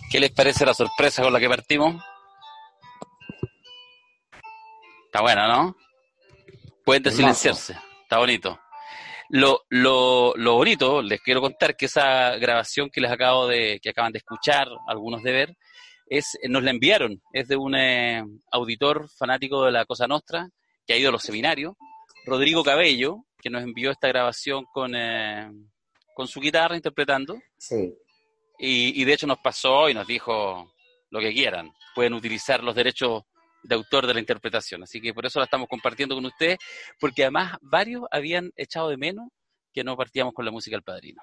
¿Qué les parece la sorpresa con la que partimos? Está buena, ¿no? Pueden Hermoso. desilenciarse. Está bonito. Lo bonito, les quiero contar que esa grabación que acaban de escuchar, algunos de ver, nos la enviaron. Es de un auditor fanático de la Cosa Nostra, que ha ido a los seminarios, Rodrigo Cabello, que nos envió esta grabación con su guitarra interpretando. Sí. Y de hecho nos pasó y nos dijo lo que quieran. Pueden utilizar los derechos de autor de la interpretación. Así que por eso la estamos compartiendo con ustedes, porque además varios habían echado de menos que no partíamos con la música del Padrino.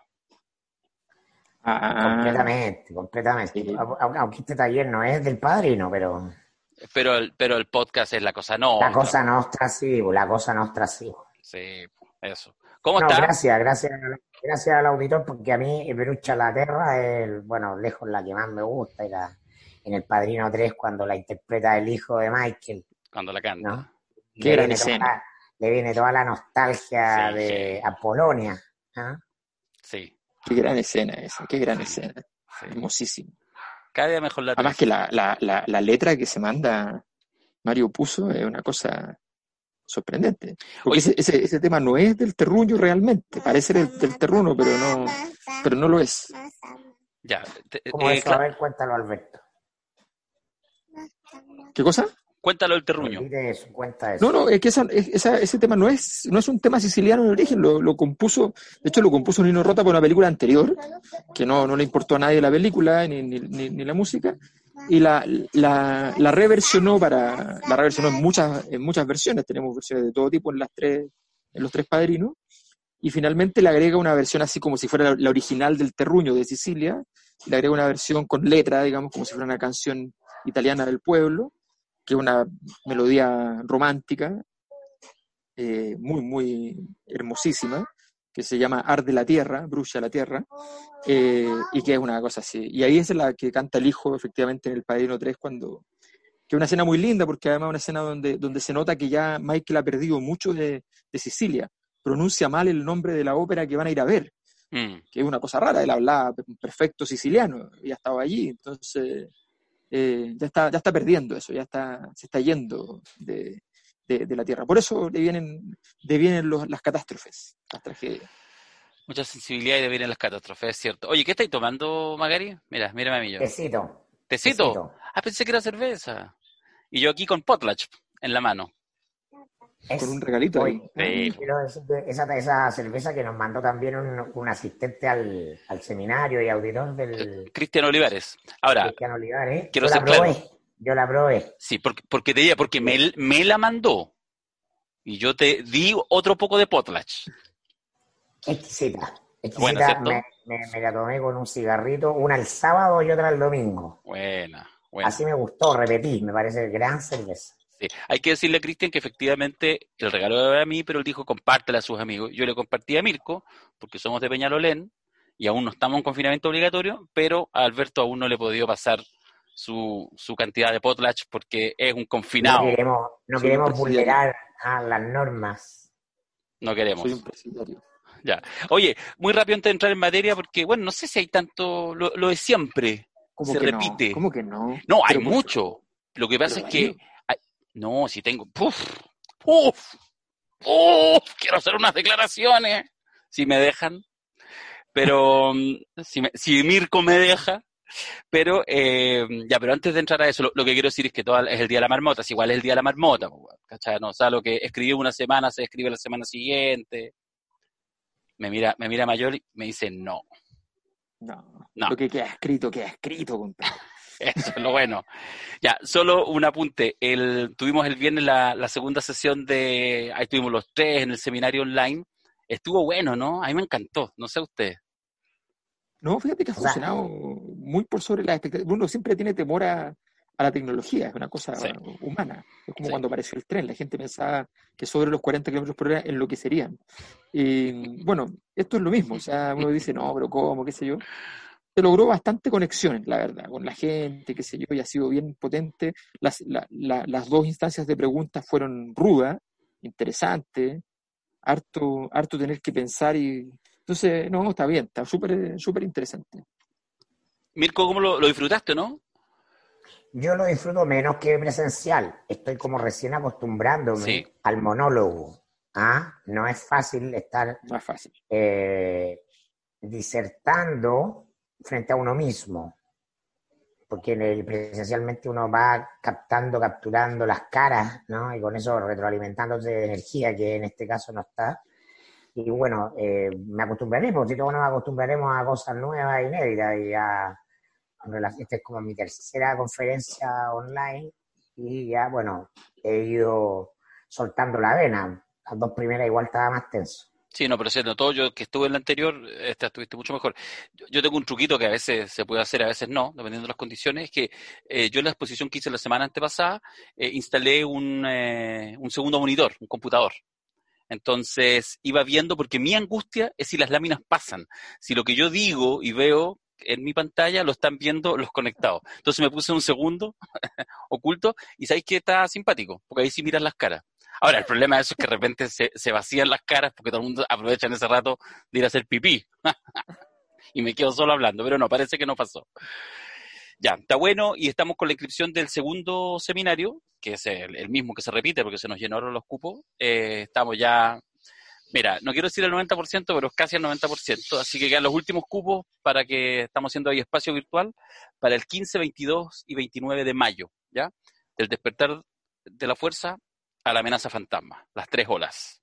Ah, Completamente, completamente. sí. Aunque este taller no es del Padrino, pero Pero el podcast es la cosa la nuestra. cosa nostra sí, la cosa nostra sí. Sí, eso. ¿Cómo No, está? gracias al auditor, porque a mí Brucha la Terra es, bueno, lejos la que más me gusta, en El Padrino 3 cuando la interpreta el hijo de Michael, Cuando la ¿no? canta. Y Qué gran escena. le viene toda la nostalgia Sí, de Apolonia, ¿ah? sí, Qué gran escena esa. Qué gran sí, escena. sí. Hermosísimo. Cada día mejor la Además que 3. la letra que se manda Mario Puzo es una cosa sorprendente. Porque Oye, ese tema no es del terruño realmente. Parece del terruño, pero no lo es. ya. ¿Cómo eso? A ver, cuéntalo, Alberto. ¿Qué cosa? Cuéntalo el terruño. Repite eso, cuenta No, eso. no, es que ese tema no es un tema siciliano en origen, lo compuso, de hecho lo compuso Nino Rota para una película anterior, que no le importó a nadie la película ni la música, y la reversionó en muchas versiones, tenemos versiones de todo tipo en los tres padrinos, y finalmente le agrega una versión así como si fuera la original del Terruño de Sicilia, le agrega una versión con letra, digamos, como si fuera una canción italiana del pueblo, que es una melodía romántica, muy, muy hermosísima, que se llama Arde la Tierra, Brucia la Tierra, y que es una cosa así. Y ahí es la que canta el hijo, efectivamente, en El Padrino 3, que es una escena muy linda, porque además es una escena donde se nota que ya Michael ha perdido mucho de Sicilia, pronuncia mal el nombre de la ópera que van a ir a ver, Mm. que es una cosa rara, él hablaba perfecto siciliano, y ya estaba allí, entonces ya está perdiendo eso, se está yendo de la Tierra. Por eso devienen las catástrofes, las tragedias. Mucha sensibilidad y de vienen las catástrofes, es cierto. Oye, ¿qué estáis tomando, Magari? Mira, mírame a mí yo. Tecito, ¿Tecito? tecito. Ah, pensé que era cerveza. Y yo aquí con potlatch en la mano. Con un Es, regalito hoy, ahí. Sí, quiero decir que esa cerveza que nos mandó también un asistente al seminario y auditor del Cristian Olivares. Ahora, Cristiano Olivares, quiero ser claro. yo la probé. Sí, porque te diría, porque me la mandó. Y yo te di otro poco de potlatch. Exquisita, Buena, exquisita, ¿cierto? me la tomé con un cigarrito, una el sábado y otra el domingo. Buena, Así buena. me gustó, repetí, me parece gran cerveza. Sí. Hay que decirle a Cristian que efectivamente el regalo era a mí, pero él dijo compártela a sus amigos. Yo le compartí a Mirko, porque somos de Peñalolén y aún no estamos en confinamiento obligatorio, pero a Alberto aún no le he podido pasar su cantidad de potlatch porque es un confinado. No Soy un queremos presidiario. vulnerar a las normas. No Soy un queremos. presidiario. Ya. Oye, muy rápido antes de entrar en materia, porque, bueno, no sé si hay tanto, lo de siempre, ¿Cómo se que no? repite. ¿Cómo que no? No, hay Pero por mucho. favor. Lo que Pero pasa es que, Darío. no, si tengo, ¡puf! Quiero hacer unas declaraciones, si me dejan, pero si Mirko me deja, pero ya, pero antes de entrar a eso, lo que quiero decir es que es el Día de la Marmota, si igual es el Día de la Marmota, pues, ¿cachai? No, o sea, lo que escribí una semana se escribe la semana siguiente, me mira Mayor y me dice no, No. no, Lo que queda escrito, compadre. eso es lo bueno. Ya, solo un apunte, tuvimos el viernes la segunda sesión ahí estuvimos los tres en el seminario online, estuvo bueno, ¿no? A mí me encantó, no sé usted. No, fíjate que ha O sea, funcionado muy por sobre las expectativas. Uno siempre tiene temor a la tecnología, es una cosa Sí, humana. Es como sí. cuando apareció el tren, la gente pensaba que sobre los 40 kilómetros por hora enloquecerían. Y bueno, esto es lo mismo, o sea, uno dice, no, pero ¿cómo? ¿Qué sé yo? Se logró bastante conexiones, la verdad, con la gente, qué sé yo, y ha sido bien potente. Las dos instancias de preguntas fueron rudas, interesantes, harto tener que pensar y... Entonces, no, está bien, está súper interesante. Mirko, ¿cómo lo disfrutaste, no? Yo lo disfruto menos que presencial. Estoy como recién Sí, acostumbrándome al monólogo. No es fácil estar Más fácil. disertando frente a uno mismo, porque presencialmente uno va capturando las caras, ¿no? Y con eso retroalimentándose de energía, que en este caso no está. Y bueno, me acostumbraré, porque si todos nos acostumbraremos a cosas nuevas, inéditas, esta es como mi tercera conferencia online, y ya, bueno, he ido soltando la vena. Las dos primeras igual estaba más tenso. sí, no, pero se notó, yo que estuve en la anterior, esta estuviste mucho mejor. Yo tengo un truquito que a veces se puede hacer, a veces no, dependiendo de las condiciones, es que yo en la exposición que hice la semana antepasada, instalé un segundo monitor, un computador. Entonces iba viendo, porque mi angustia es si las láminas pasan, si lo que yo digo y veo en mi pantalla lo están viendo los conectados. Entonces me puse un segundo oculto y sabéis que está simpático, porque ahí sí miran las caras. Ahora, el problema de eso es que de repente se vacían las caras porque todo el mundo aprovecha en ese rato de ir a hacer pipí y me quedo solo hablando, pero no, parece que no pasó. Ya, está bueno y estamos con la inscripción del segundo seminario, que es el mismo que se repite porque se nos llenaron los cupos. Estamos ya, mira, no quiero decir el 90%, pero es casi el 90%, así que quedan los últimos cupos para que estamos haciendo ahí espacio virtual para el 15, 22 y 29 de mayo, ¿ya? Del despertar de la fuerza a la amenaza fantasma, las 3 olas.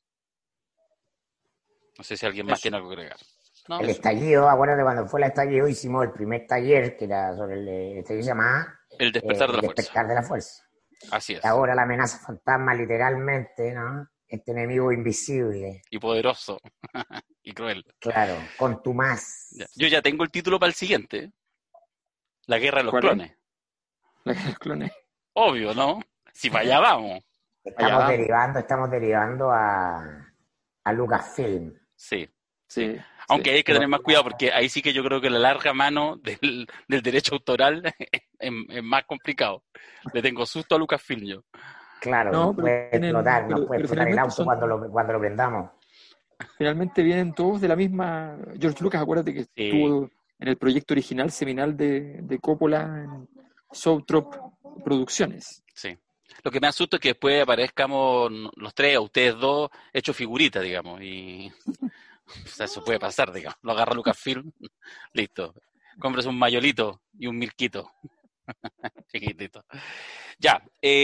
No sé si alguien más Eso. tiene algo que agregar. No, El eso. estallido, acuérdate cuando fue el estallido, hicimos el primer taller que era sobre el estallido, se llamaba El despertar de El la fuerza. despertar de la fuerza. Así Y es. ahora la amenaza fantasma, literalmente, ¿no? Este enemigo invisible, Y poderoso y cruel. claro, Ya. contumaz. Yo ya tengo el título para el siguiente. La guerra de los ¿Cuál es? clones. La que los clones. Obvio, ¿no? Si para allá vamos. Allá vamos. Estamos derivando a Lucasfilm. Sí, sí. Sí, Aunque sí. hay que tener más cuidado porque ahí sí que yo creo que la larga mano del derecho autoral es más complicado. Le tengo susto a Lucasfilm yo. Claro, No, pero nos puede pero explotar el finalmente auto cuando lo prendamos. finalmente vienen todos de la misma. George Lucas, acuérdate que Sí, estuvo en el proyecto original seminal de Coppola en Zoetrope Producciones. sí. Lo que me asusta es que después aparezcamos los tres, o ustedes dos, hechos figuritas, digamos. Y o sea, eso puede pasar, digamos. Lo agarra Lucasfilm, listo. Compras un mayolito y un milquito. Chiquitito. Ya.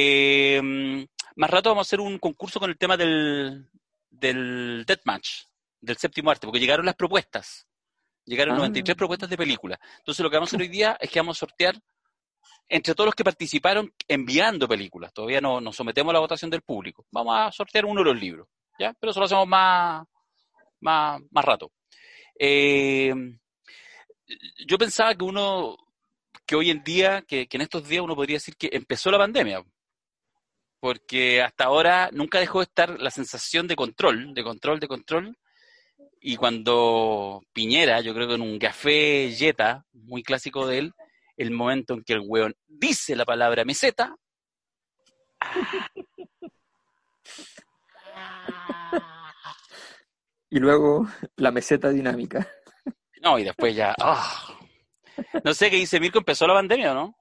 Más rato vamos a hacer un concurso con el tema del Deathmatch, del séptimo arte, porque llegaron las propuestas. Llegaron Ah, 93 propuestas de película. Entonces lo que vamos a hacer hoy día es que vamos a sortear entre todos los que participaron enviando películas. Todavía no nos sometemos a la votación del público. Vamos a sortear uno de los libros, ¿ya? Pero eso lo hacemos más rato. Eh, yo pensaba que hoy en día, que en estos días uno podría decir que empezó la pandemia, porque hasta ahora nunca dejó de estar la sensación de control, y cuando Piñera, yo creo que en un café Jetta, muy clásico de él, el momento en que el weón dice la palabra meseta, y luego la meseta dinámica. no, y después ya, no sé qué dice Mirko, empezó la pandemia, ¿no?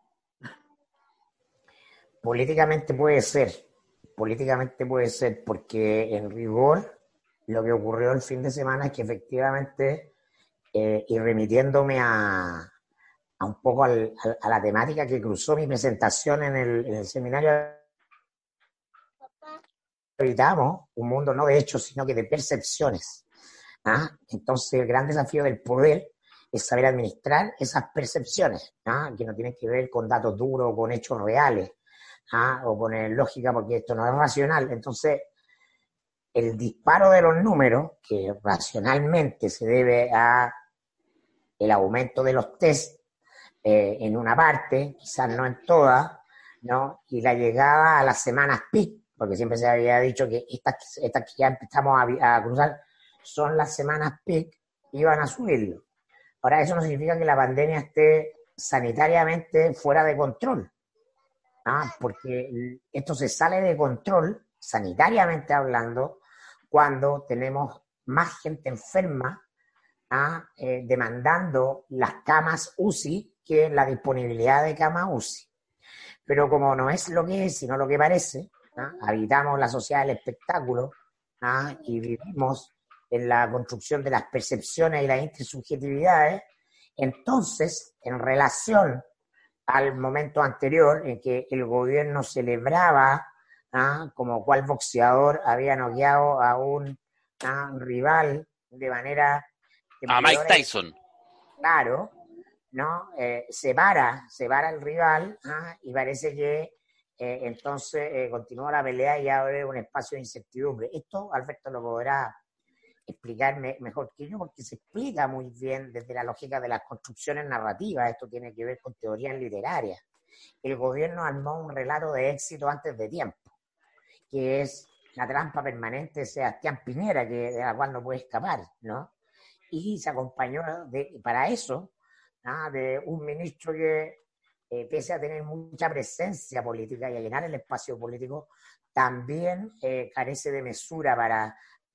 Políticamente puede ser, porque en rigor lo que ocurrió el fin de semana es que efectivamente, y remitiéndome a un poco a la temática que cruzó mi presentación en el seminario, habitamos un mundo no de hechos, sino que de percepciones. Entonces, el gran desafío del poder es saber administrar esas percepciones, que no tienen que ver con datos duros, con hechos reales, o con lógica, porque esto no es racional. Entonces, el disparo de los números, que racionalmente se debe a el aumento de los test en una parte, quizás no en todas, ¿no? Y la llegada a las semanas peak, porque siempre se había dicho que estas que ya empezamos a cruzar son las semanas peak, iban a subirlo. Ahora, eso no significa que la pandemia esté sanitariamente fuera de control, porque esto se sale de control, sanitariamente hablando, cuando tenemos más gente enferma demandando las camas UCI que la disponibilidad de cama UCI. Pero como no es lo que es, sino lo que parece, ¿no? Habitamos la sociedad del espectáculo, ¿no? Y vivimos en la construcción de las percepciones y las intersubjetividades. Entonces, en relación al momento anterior en que el gobierno celebraba, ¿no? Como cual boxeador había noqueado a un rival de manera... A Mike Tyson. Claro, ¿no? Separa el rival, y parece que entonces continúa la pelea y abre un espacio de incertidumbre. Esto Alberto lo podrá explicarme mejor que yo, porque se explica muy bien desde la lógica de las construcciones narrativas. Esto tiene que ver con teorías literarias. El gobierno armó un relato de éxito antes de tiempo, que es la trampa permanente de Sebastián Piñera, de la cual no puede escapar, ¿no? Y se acompañó para eso, ¿no? De un ministro que, pese a tener mucha presencia política y a llenar el espacio político, también carece de mesura para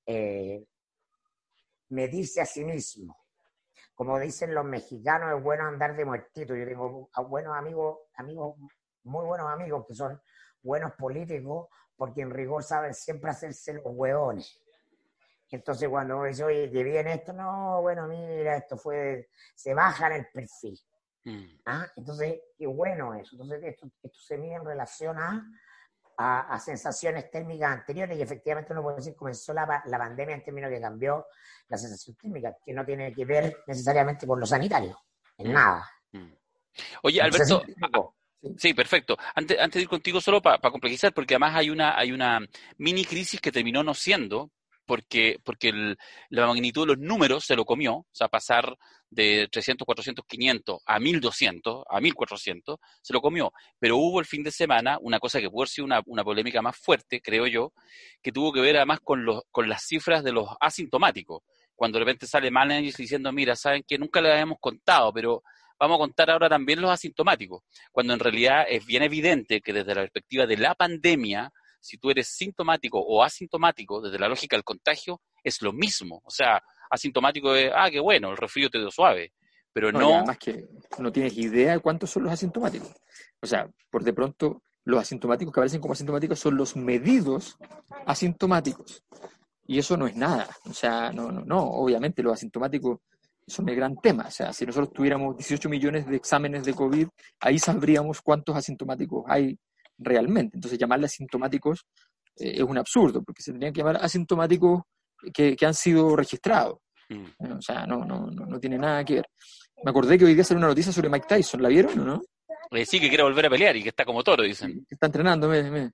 medirse a sí mismo. Como dicen los mexicanos, es bueno andar de muertito. Yo tengo buenos amigos, muy buenos amigos que son buenos políticos, porque en rigor saben siempre hacerse los hueones. Entonces cuando dice, oye, que bien esto, no, bueno, mira, se baja en el perfil. Entonces, qué bueno eso. Entonces esto se mide en relación a sensaciones térmicas anteriores, y efectivamente uno puede decir comenzó la pandemia en términos que cambió la sensación térmica, que no tiene que ver necesariamente con lo sanitario, en nada. Oye, Alberto, sí, perfecto. Antes de ir contigo, solo para complejizar, porque además hay una mini crisis que terminó no siendo, porque la magnitud de los números se lo comió, o sea, pasar de 300, 400, 500 a 1.200, a 1.400, se lo comió. Pero hubo el fin de semana una cosa que pudo haber sido una polémica más fuerte, creo yo, que tuvo que ver además con las cifras de los asintomáticos. Cuando de repente sale managers diciendo, mira, saben que nunca les habíamos contado, pero vamos a contar ahora también los asintomáticos, cuando en realidad es bien evidente que desde la perspectiva de la pandemia, si tú eres sintomático o asintomático, desde la lógica del contagio, es lo mismo. O sea, asintomático es, qué bueno, el resfrío te dio suave, pero no... Además que no tienes idea de cuántos son los asintomáticos. O sea, por de pronto, los asintomáticos que aparecen como asintomáticos son los medidos asintomáticos. Y eso no es nada. O sea, no, obviamente los asintomáticos son el gran tema. O sea, si nosotros tuviéramos 18 millones de exámenes de COVID, ahí sabríamos cuántos asintomáticos hay realmente. Entonces, llamarle asintomáticos es un absurdo, porque se tendrían que llamar asintomáticos que han sido registrados. O sea, no tiene nada que ver. Me acordé que hoy día salió una noticia sobre Mike Tyson. ¿La vieron o no? Sí, que quiere volver a pelear y que está como toro, dicen. Está entrenando,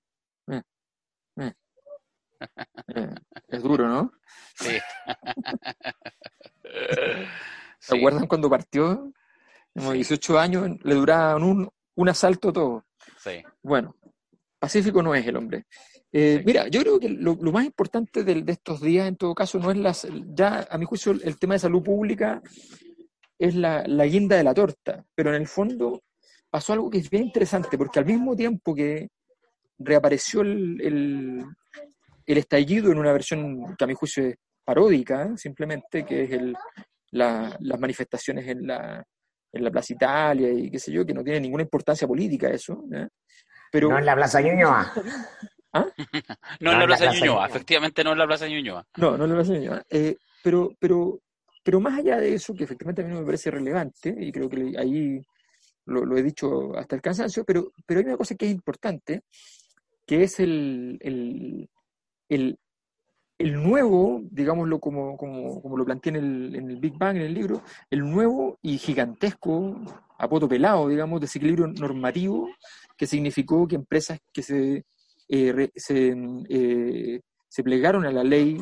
es duro, ¿no? Sí. ¿Se acuerdan cuando partió? Como 18 años, le duraban un asalto todo. Sí. Bueno, pacífico no es el hombre. Mira, yo creo que lo más importante de estos días, en todo caso, no es ya a mi juicio el tema de salud pública es la guinda de la torta, pero en el fondo pasó algo que es bien interesante, porque al mismo tiempo que reapareció el estallido en una versión que a mi juicio es paródica, simplemente, que es las manifestaciones en la Plaza Italia y qué sé yo, que no tiene ninguna importancia política eso, ¿eh? Pero, no en la Plaza Ñuñoa. No en la Plaza Ñuñoa, efectivamente no en la Plaza Ñuñoa. No en la Plaza Ñuñoa. Pero más allá de eso, que efectivamente a mí no me parece relevante, y creo que ahí lo he dicho hasta el cansancio, pero hay una cosa que es importante, que es el nuevo, digámoslo como lo planteé en el Big Bang, en el libro, el nuevo y gigantesco, a poto pelado, digamos, desequilibrio normativo que significó que empresas que se plegaron a la ley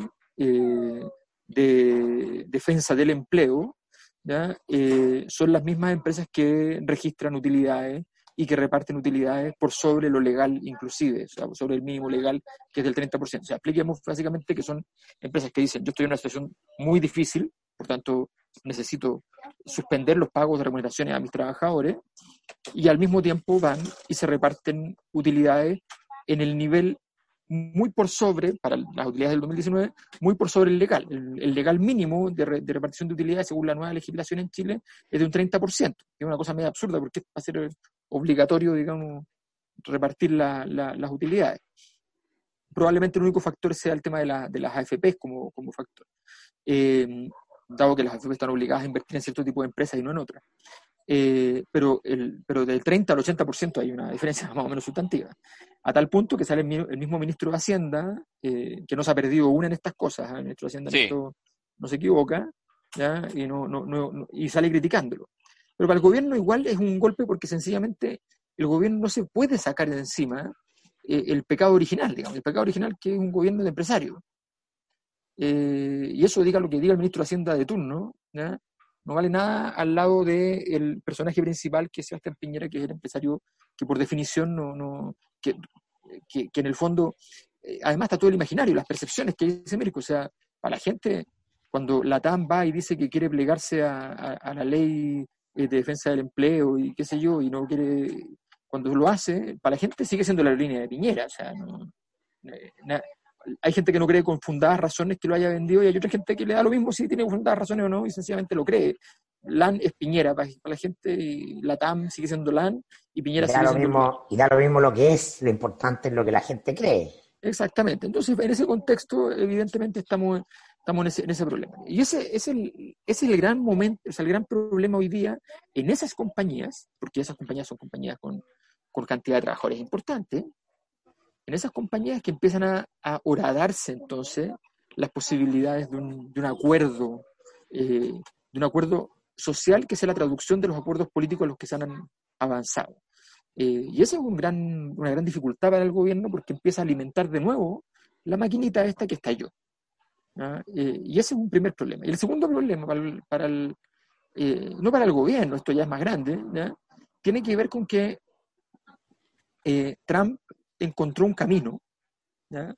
de defensa del empleo, ¿ya? Son las mismas empresas que registran utilidades y que reparten utilidades por sobre lo legal inclusive, o sea, sobre el mínimo legal, que es del 30%. O sea, expliquemos básicamente que son empresas que dicen, yo estoy en una situación muy difícil, por tanto necesito suspender los pagos de remuneraciones a mis trabajadores, y al mismo tiempo van y se reparten utilidades en el nivel muy por sobre, para las utilidades del 2019, muy por sobre el legal. El legal mínimo de repartición de utilidades, según la nueva legislación en Chile, es de un 30%, que es una cosa medio absurda, porque va a ser obligatorio, digamos, repartir las utilidades. Probablemente el único factor sea el tema de las AFPs como factor, dado que las AFPs están obligadas a invertir en cierto tipo de empresas y no en otras. Pero del 30 al 80% hay una diferencia más o menos sustantiva, a tal punto que sale el mismo ministro de Hacienda, que no se ha perdido una en estas cosas, el ministro de Hacienda en esto no se equivoca, ¿ya? Y sale criticándolo. Pero para el gobierno igual es un golpe, porque sencillamente el gobierno no se puede sacar de encima el pecado original, digamos, el pecado original, que es un gobierno de empresarios. Y eso, diga lo que diga el ministro de Hacienda de turno, ¿ya? No vale nada al lado del personaje principal, que es Sebastián Piñera, que es el empresario que por definición que en el fondo, además está todo el imaginario, las percepciones que dice Américo. O sea, para la gente, cuando la TAM va y dice que quiere plegarse a la ley de defensa del empleo y qué sé yo, y no quiere, cuando lo hace, para la gente sigue siendo la línea de Piñera. O sea, hay gente que no cree con fundadas razones que lo haya vendido, y hay otra gente que le da lo mismo si tiene fundadas razones o no, y sencillamente lo cree. LAN es Piñera para la gente, y la TAM sigue siendo LAN, y Piñera sigue siendo Piñera. Y da lo mismo lo que es, lo importante es lo que la gente cree. Exactamente. Entonces, en ese contexto, evidentemente estamos en ese problema. Y ese es el gran momento, es el gran problema hoy día en esas compañías, porque esas compañías son compañías con cantidad de trabajadores importantes. En esas compañías que empiezan a horadarse entonces las posibilidades de un acuerdo social, que sea la traducción de los acuerdos políticos a los que se han avanzado. Y esa es una gran dificultad para el gobierno, porque empieza a alimentar de nuevo la maquinita esta que estalló. Y ese es un primer problema. Y el segundo problema, no para el gobierno, esto ya es más grande, ¿ya? Tiene que ver con que Trump encontró un camino, ¿ya?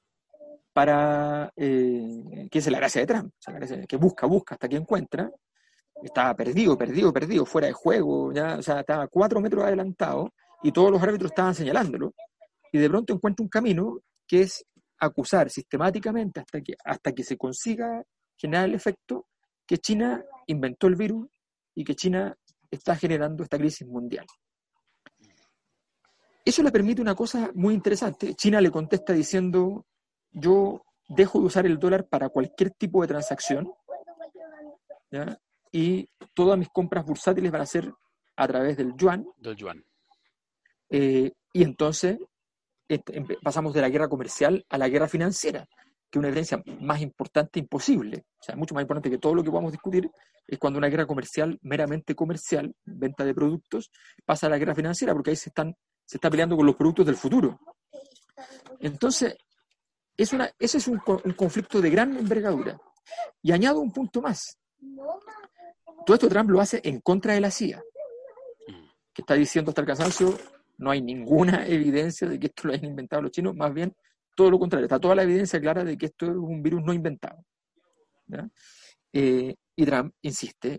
Que es la gracia de Trump, que busca hasta que encuentra. Estaba perdido, fuera de juego, ¿ya? O sea, estaba 4 metros adelantado y todos los árbitros estaban señalándolo, y de pronto encuentra un camino que es acusar sistemáticamente hasta que se consiga generar el efecto que China inventó el virus y que China está generando esta crisis mundial. Eso le permite una cosa muy interesante. China le contesta diciendo: yo dejo de usar el dólar para cualquier tipo de transacción, ¿ya? Y todas mis compras bursátiles van a ser a través del yuan. Y entonces pasamos de la guerra comercial a la guerra financiera, que es una diferencia más importante imposible. O sea, mucho más importante que todo lo que podamos discutir es cuando una guerra comercial, meramente comercial, venta de productos, pasa a la guerra financiera, porque ahí se está peleando con los productos del futuro. Entonces, ese es un conflicto de gran envergadura. Y añado un punto más. Todo esto Trump lo hace en contra de la CIA, que está diciendo hasta el cansancio: no hay ninguna evidencia de que esto lo hayan inventado los chinos, más bien todo lo contrario, está toda la evidencia clara de que esto es un virus no inventado, ¿ya? Y Trump insiste,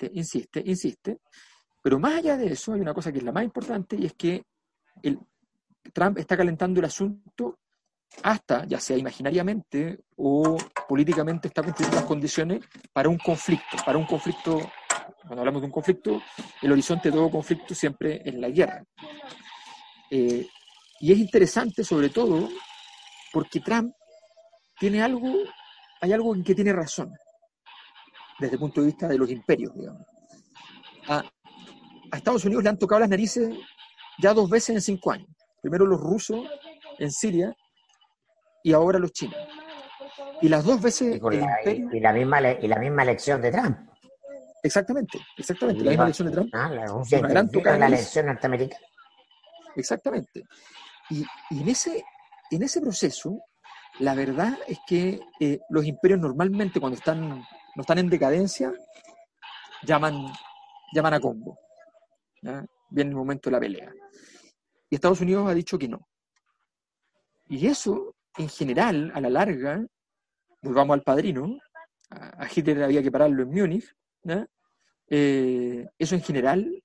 pero más allá de eso hay una cosa que es la más importante, y es que Trump está calentando el asunto hasta, ya sea imaginariamente o políticamente, está construyendo las condiciones para un conflicto. Cuando hablamos de un conflicto, el horizonte de todo conflicto siempre es la guerra. Y es interesante, sobre todo, porque Trump hay algo en que tiene razón, desde el punto de vista de los imperios, digamos. A Estados Unidos le han tocado las narices ya 2 veces en 5 años. Primero los rusos en Siria, y ahora los chinos. Y las 2 veces y la misma elección de Trump. Exactamente, la misma elección de Trump. Una gran tocada la elección norteamericana. Exactamente. Y en ese proceso, la verdad es que los imperios normalmente, cuando no están en decadencia, llaman a combo, ¿ya? Viene el momento de la pelea. Y Estados Unidos ha dicho que no. Y eso, en general, a la larga, volvamos al Padrino, a Hitler había que pararlo en Múnich, ¿no? Eso en general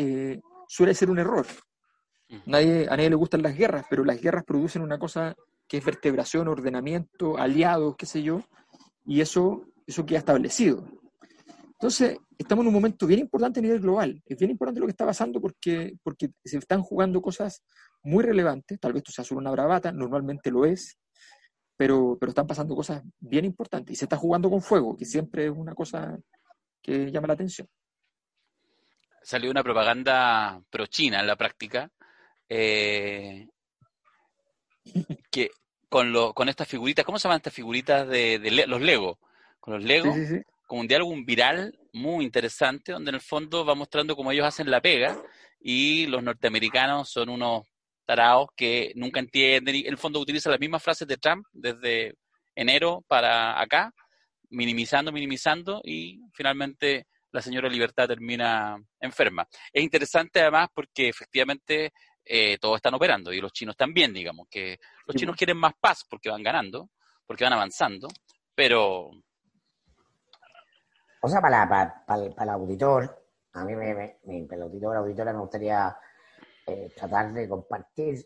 suele ser un error. A nadie le gustan las guerras, pero las guerras producen una cosa qué es vertebración, ordenamiento, aliados, qué sé yo, y eso queda establecido. Entonces, estamos en un momento bien importante a nivel global. Es bien importante lo que está pasando porque se están jugando cosas muy relevantes. Tal vez esto sea solo una bravata, normalmente lo es, pero están pasando cosas bien importantes. Y se está jugando con fuego, que siempre es una cosa que llama la atención. Salió una propaganda pro-China en la práctica, que con estas figuritas, ¿cómo se llaman estas figuritas de los Lego? Con los Sí, Lego, sí, sí. con un diálogo viral muy interesante, donde en el fondo va mostrando cómo ellos hacen la pega y los norteamericanos son unos tarados que nunca entienden y en el fondo utilizan las mismas frases de Trump desde enero para acá, minimizando y finalmente la señora Libertad termina enferma. Es interesante además porque efectivamente todos están operando y los chinos también, digamos, que los Sí, chinos pues. quieren más paz porque van ganando, porque van avanzando, pero O sea, para el auditor, a mí para el auditor, auditora, me gustaría tratar de compartir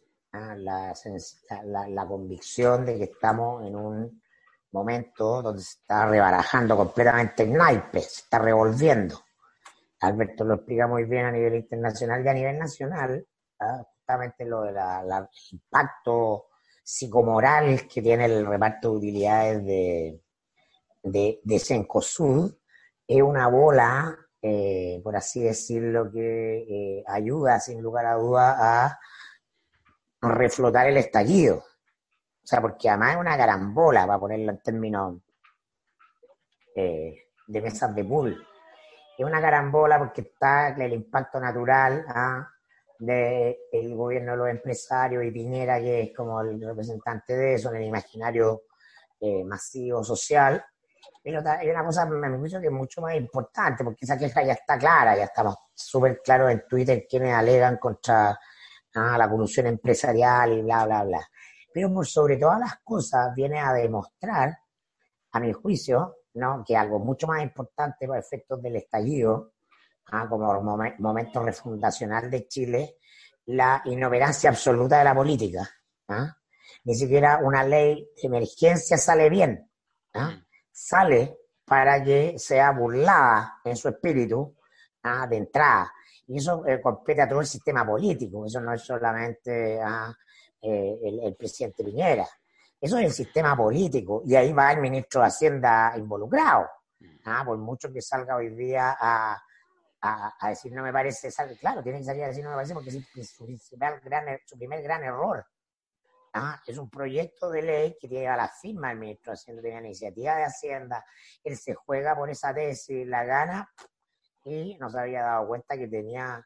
la convicción de que estamos en un momento donde se está rebarajando completamente el naipe, se está revolviendo. Alberto lo explica muy bien a nivel internacional y a nivel nacional, justamente lo de el impacto psicomoral que tiene el reparto de utilidades de Cencosud, es una bola, por así decirlo, que ayuda sin lugar a duda a reflotar el estallido. O sea, porque además es una carambola, para ponerlo en términos de mesas de pool. Es una carambola porque está el impacto natural del gobierno de los empresarios y Piñera, que es como el representante de eso en el imaginario masivo social. Pero hay una cosa, me juicio, que es mucho más importante, porque esa queja ya está clara, ya estamos súper claros en Twitter quienes alegan contra la colusión empresarial y bla, bla, bla. Pero por sobre todas las cosas viene a demostrar, a mi juicio, ¿no?, que algo mucho más importante para efectos del estallido, como momento refundacional de Chile, la inoperancia absoluta de la política. Ni siquiera una ley de emergencia sale bien. Sale para que sea burlada en su espíritu de entrada. Y eso compete a todo el sistema político, eso no es solamente el presidente Piñera, eso es el sistema político, y ahí va el ministro de Hacienda involucrado. Por mucho que salga hoy día a decir no me parece, claro, tiene que salir a decir no me parece porque es su primer gran error. Es un proyecto de ley que lleva la firma del ministro de Hacienda, tiene la iniciativa de Hacienda, él se juega por esa tesis, la gana, y no se había dado cuenta que tenía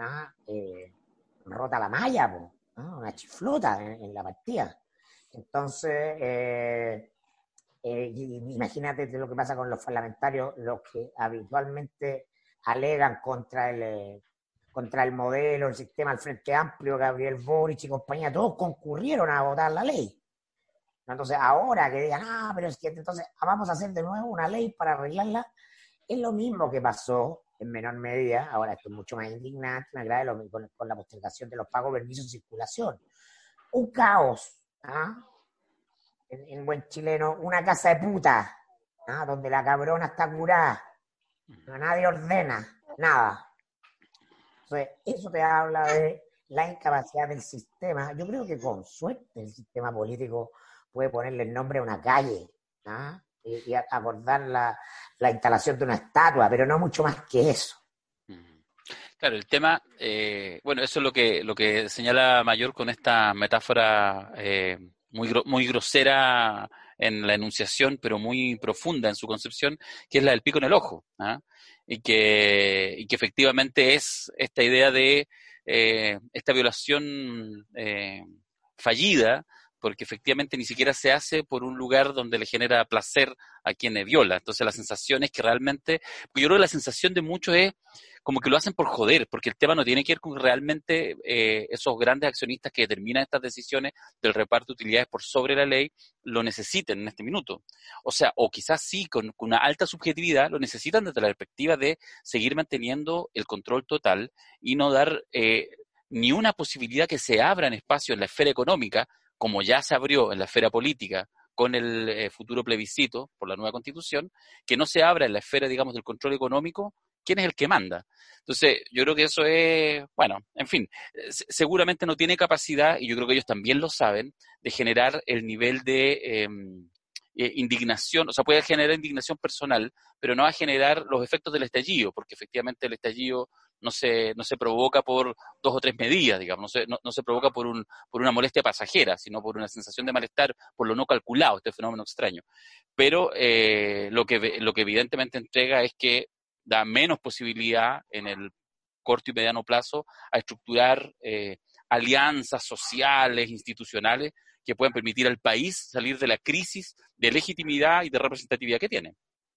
rota la malla, una chiflota en la partida. Entonces, imagínate lo que pasa con los parlamentarios, los que habitualmente alegan contra el modelo, el sistema del Frente Amplio, Gabriel Boric y compañía, todos concurrieron a votar la ley. Entonces, ahora que digan, pero es que entonces vamos a hacer de nuevo una ley para arreglarla, es lo mismo que pasó en menor medida, ahora esto es mucho más indignante, más grave, con la postergación de los pagos de permisos de circulación. Un caos, en buen chileno, una casa de puta, donde la cabrona está curada, nadie ordena, nada. Entonces, eso te habla de la incapacidad del sistema. Yo creo que con suerte el sistema político puede ponerle el nombre a una calle y acordar la instalación de una estatua, pero no mucho más que eso. Claro, el tema, bueno, eso es lo que señala Mayor con esta metáfora muy grosera en la enunciación, pero muy profunda en su concepción, que es la del pico en el ojo, y que efectivamente es esta idea de esta violación fallida, porque efectivamente ni siquiera se hace por un lugar donde le genera placer a quien viola. Entonces la sensación es que realmente, yo creo que la sensación de muchos es como que lo hacen por joder, porque el tema no tiene que ver con realmente esos grandes accionistas que determinan estas decisiones del reparto de utilidades por sobre la ley, lo necesiten en este minuto. O sea, o quizás sí, con una alta subjetividad, lo necesitan desde la perspectiva de seguir manteniendo el control total y no dar ni una posibilidad que se abran espacios en la esfera económica, como ya se abrió en la esfera política con el futuro plebiscito por la nueva constitución, que no se abra en la esfera, digamos, del control económico, quién es el que manda. Entonces, yo creo que eso es, bueno, en fin, seguramente no tiene capacidad, y yo creo que ellos también lo saben, de generar el nivel de indignación, o sea, puede generar indignación personal, pero no va a generar los efectos del estallido, porque efectivamente el estallido no se provoca por 2 o 3 medidas, digamos, no se provoca por una molestia pasajera, sino por una sensación de malestar, por lo no calculado, este fenómeno extraño. Pero lo que evidentemente entrega es que da menos posibilidad en el corto y mediano plazo a estructurar alianzas sociales, institucionales, que puedan permitir al país salir de la crisis de legitimidad y de representatividad que tiene.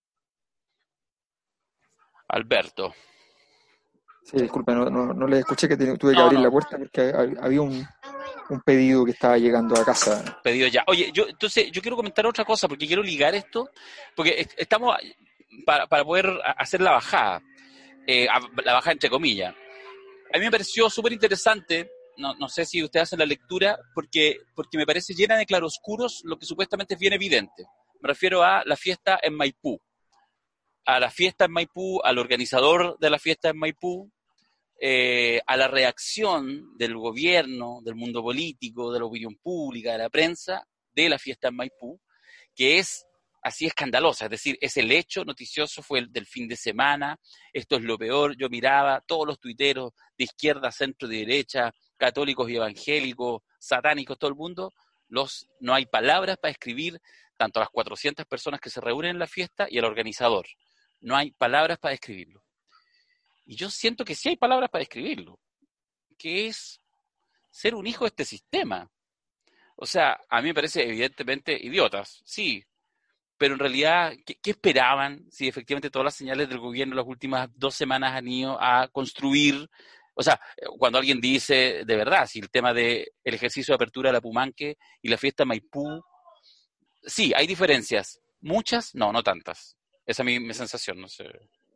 Alberto. Sí, disculpa, no le escuché, que tuve que abrir la puerta porque había un pedido que estaba llegando a casa. Pedido ya. Oye, entonces yo quiero comentar otra cosa, porque quiero ligar esto, porque estamos para poder hacer la bajada entre comillas. A mí me pareció súper interesante, no sé si ustedes hacen la lectura, porque me parece llena de claroscuros lo que supuestamente es bien evidente. Me refiero a la fiesta en Maipú. A la fiesta en Maipú, al organizador de la fiesta en Maipú, a la reacción del gobierno, del mundo político, de la opinión pública, de la prensa, de la fiesta en Maipú, que es así escandalosa, es decir, es el hecho noticioso, fue el del fin de semana, esto es lo peor. Yo miraba todos los tuiteros de izquierda, centro, de derecha, católicos y evangélicos, satánicos, todo el mundo, no hay palabras para escribir tanto a las 400 personas que se reúnen en la fiesta y al organizador. No hay palabras para describirlo. Y yo siento que sí hay palabras para describirlo, que es ser un hijo de este sistema. O sea, a mí me parece evidentemente idiotas, sí, pero en realidad, ¿qué esperaban si efectivamente todas las señales del gobierno las últimas 2 semanas han ido a construir? O sea, cuando alguien dice, de verdad, si el tema del ejercicio de apertura de la Pumanque y la fiesta Maipú, sí, hay diferencias. ¿Muchas? No tantas. Esa es mi sensación, no sé.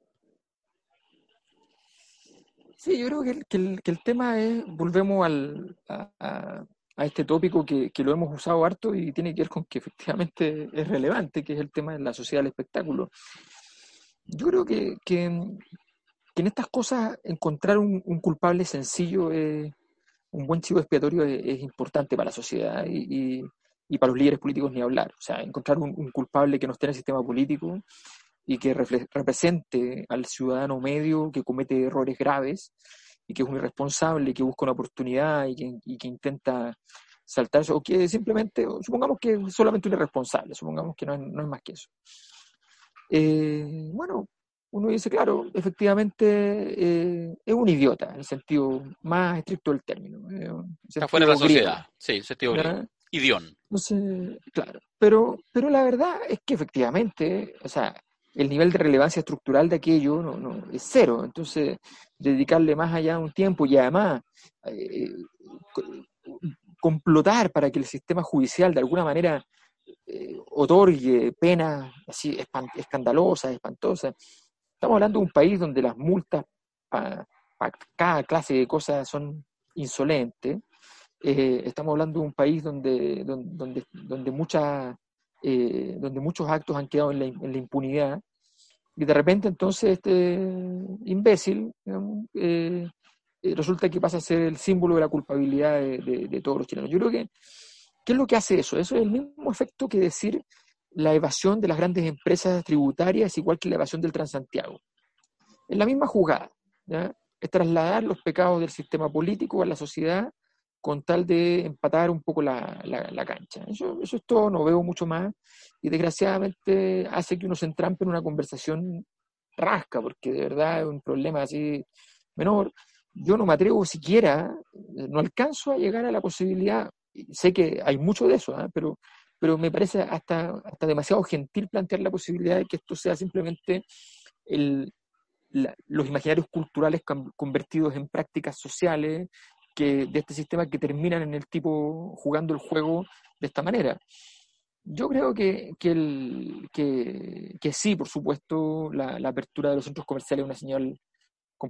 Sí, yo creo que el tema es, volvemos a este tópico que lo hemos usado harto y tiene que ver con que efectivamente es relevante, que es el tema de la sociedad del espectáculo. Yo creo que en estas cosas encontrar un culpable sencillo, un buen chivo expiatorio es importante para la sociedad y para los líderes políticos ni hablar. O sea, encontrar un culpable que no esté en el sistema político y que represente al ciudadano medio que comete errores graves y que es un irresponsable, que busca una oportunidad y que intenta saltarse, o que simplemente, supongamos que es solamente un irresponsable, supongamos que no es más que eso. Bueno, uno dice, claro, efectivamente es un idiota, en el sentido más estricto del término. Está fuera de la sociedad, griego, sí, sentido griego. Idión. Entonces, claro, pero la verdad es que efectivamente, o sea, el nivel de relevancia estructural de aquello no es cero. Entonces, dedicarle más allá de un tiempo y además complotar para que el sistema judicial de alguna manera otorgue penas así escandalosas, espantosas. Estamos hablando de un país donde las multas para cada clase de cosas son insolentes. Estamos hablando de un país donde muchos actos han quedado en la impunidad, y de repente entonces este imbécil, digamos, resulta que pasa a ser el símbolo de la culpabilidad de todos los chilenos. Yo creo que, ¿qué es lo que hace eso? Eso es el mismo efecto que decir la evasión de las grandes empresas tributarias, igual que la evasión del Transantiago. Es la misma jugada, ¿ya? Es trasladar los pecados del sistema político a la sociedad con tal de empatar un poco la cancha. Eso es todo, no veo mucho más, y desgraciadamente hace que uno se entrampe en una conversación rasca, porque de verdad es un problema así menor. Yo no me atrevo siquiera, no alcanzo a llegar a la posibilidad, sé que hay mucho de eso, ¿eh? pero me parece hasta demasiado gentil plantear la posibilidad de que esto sea simplemente los imaginarios culturales convertidos en prácticas sociales de este sistema, que terminan en el tipo jugando el juego de esta manera. Yo creo que sí, por supuesto, la apertura de los centros comerciales es una señal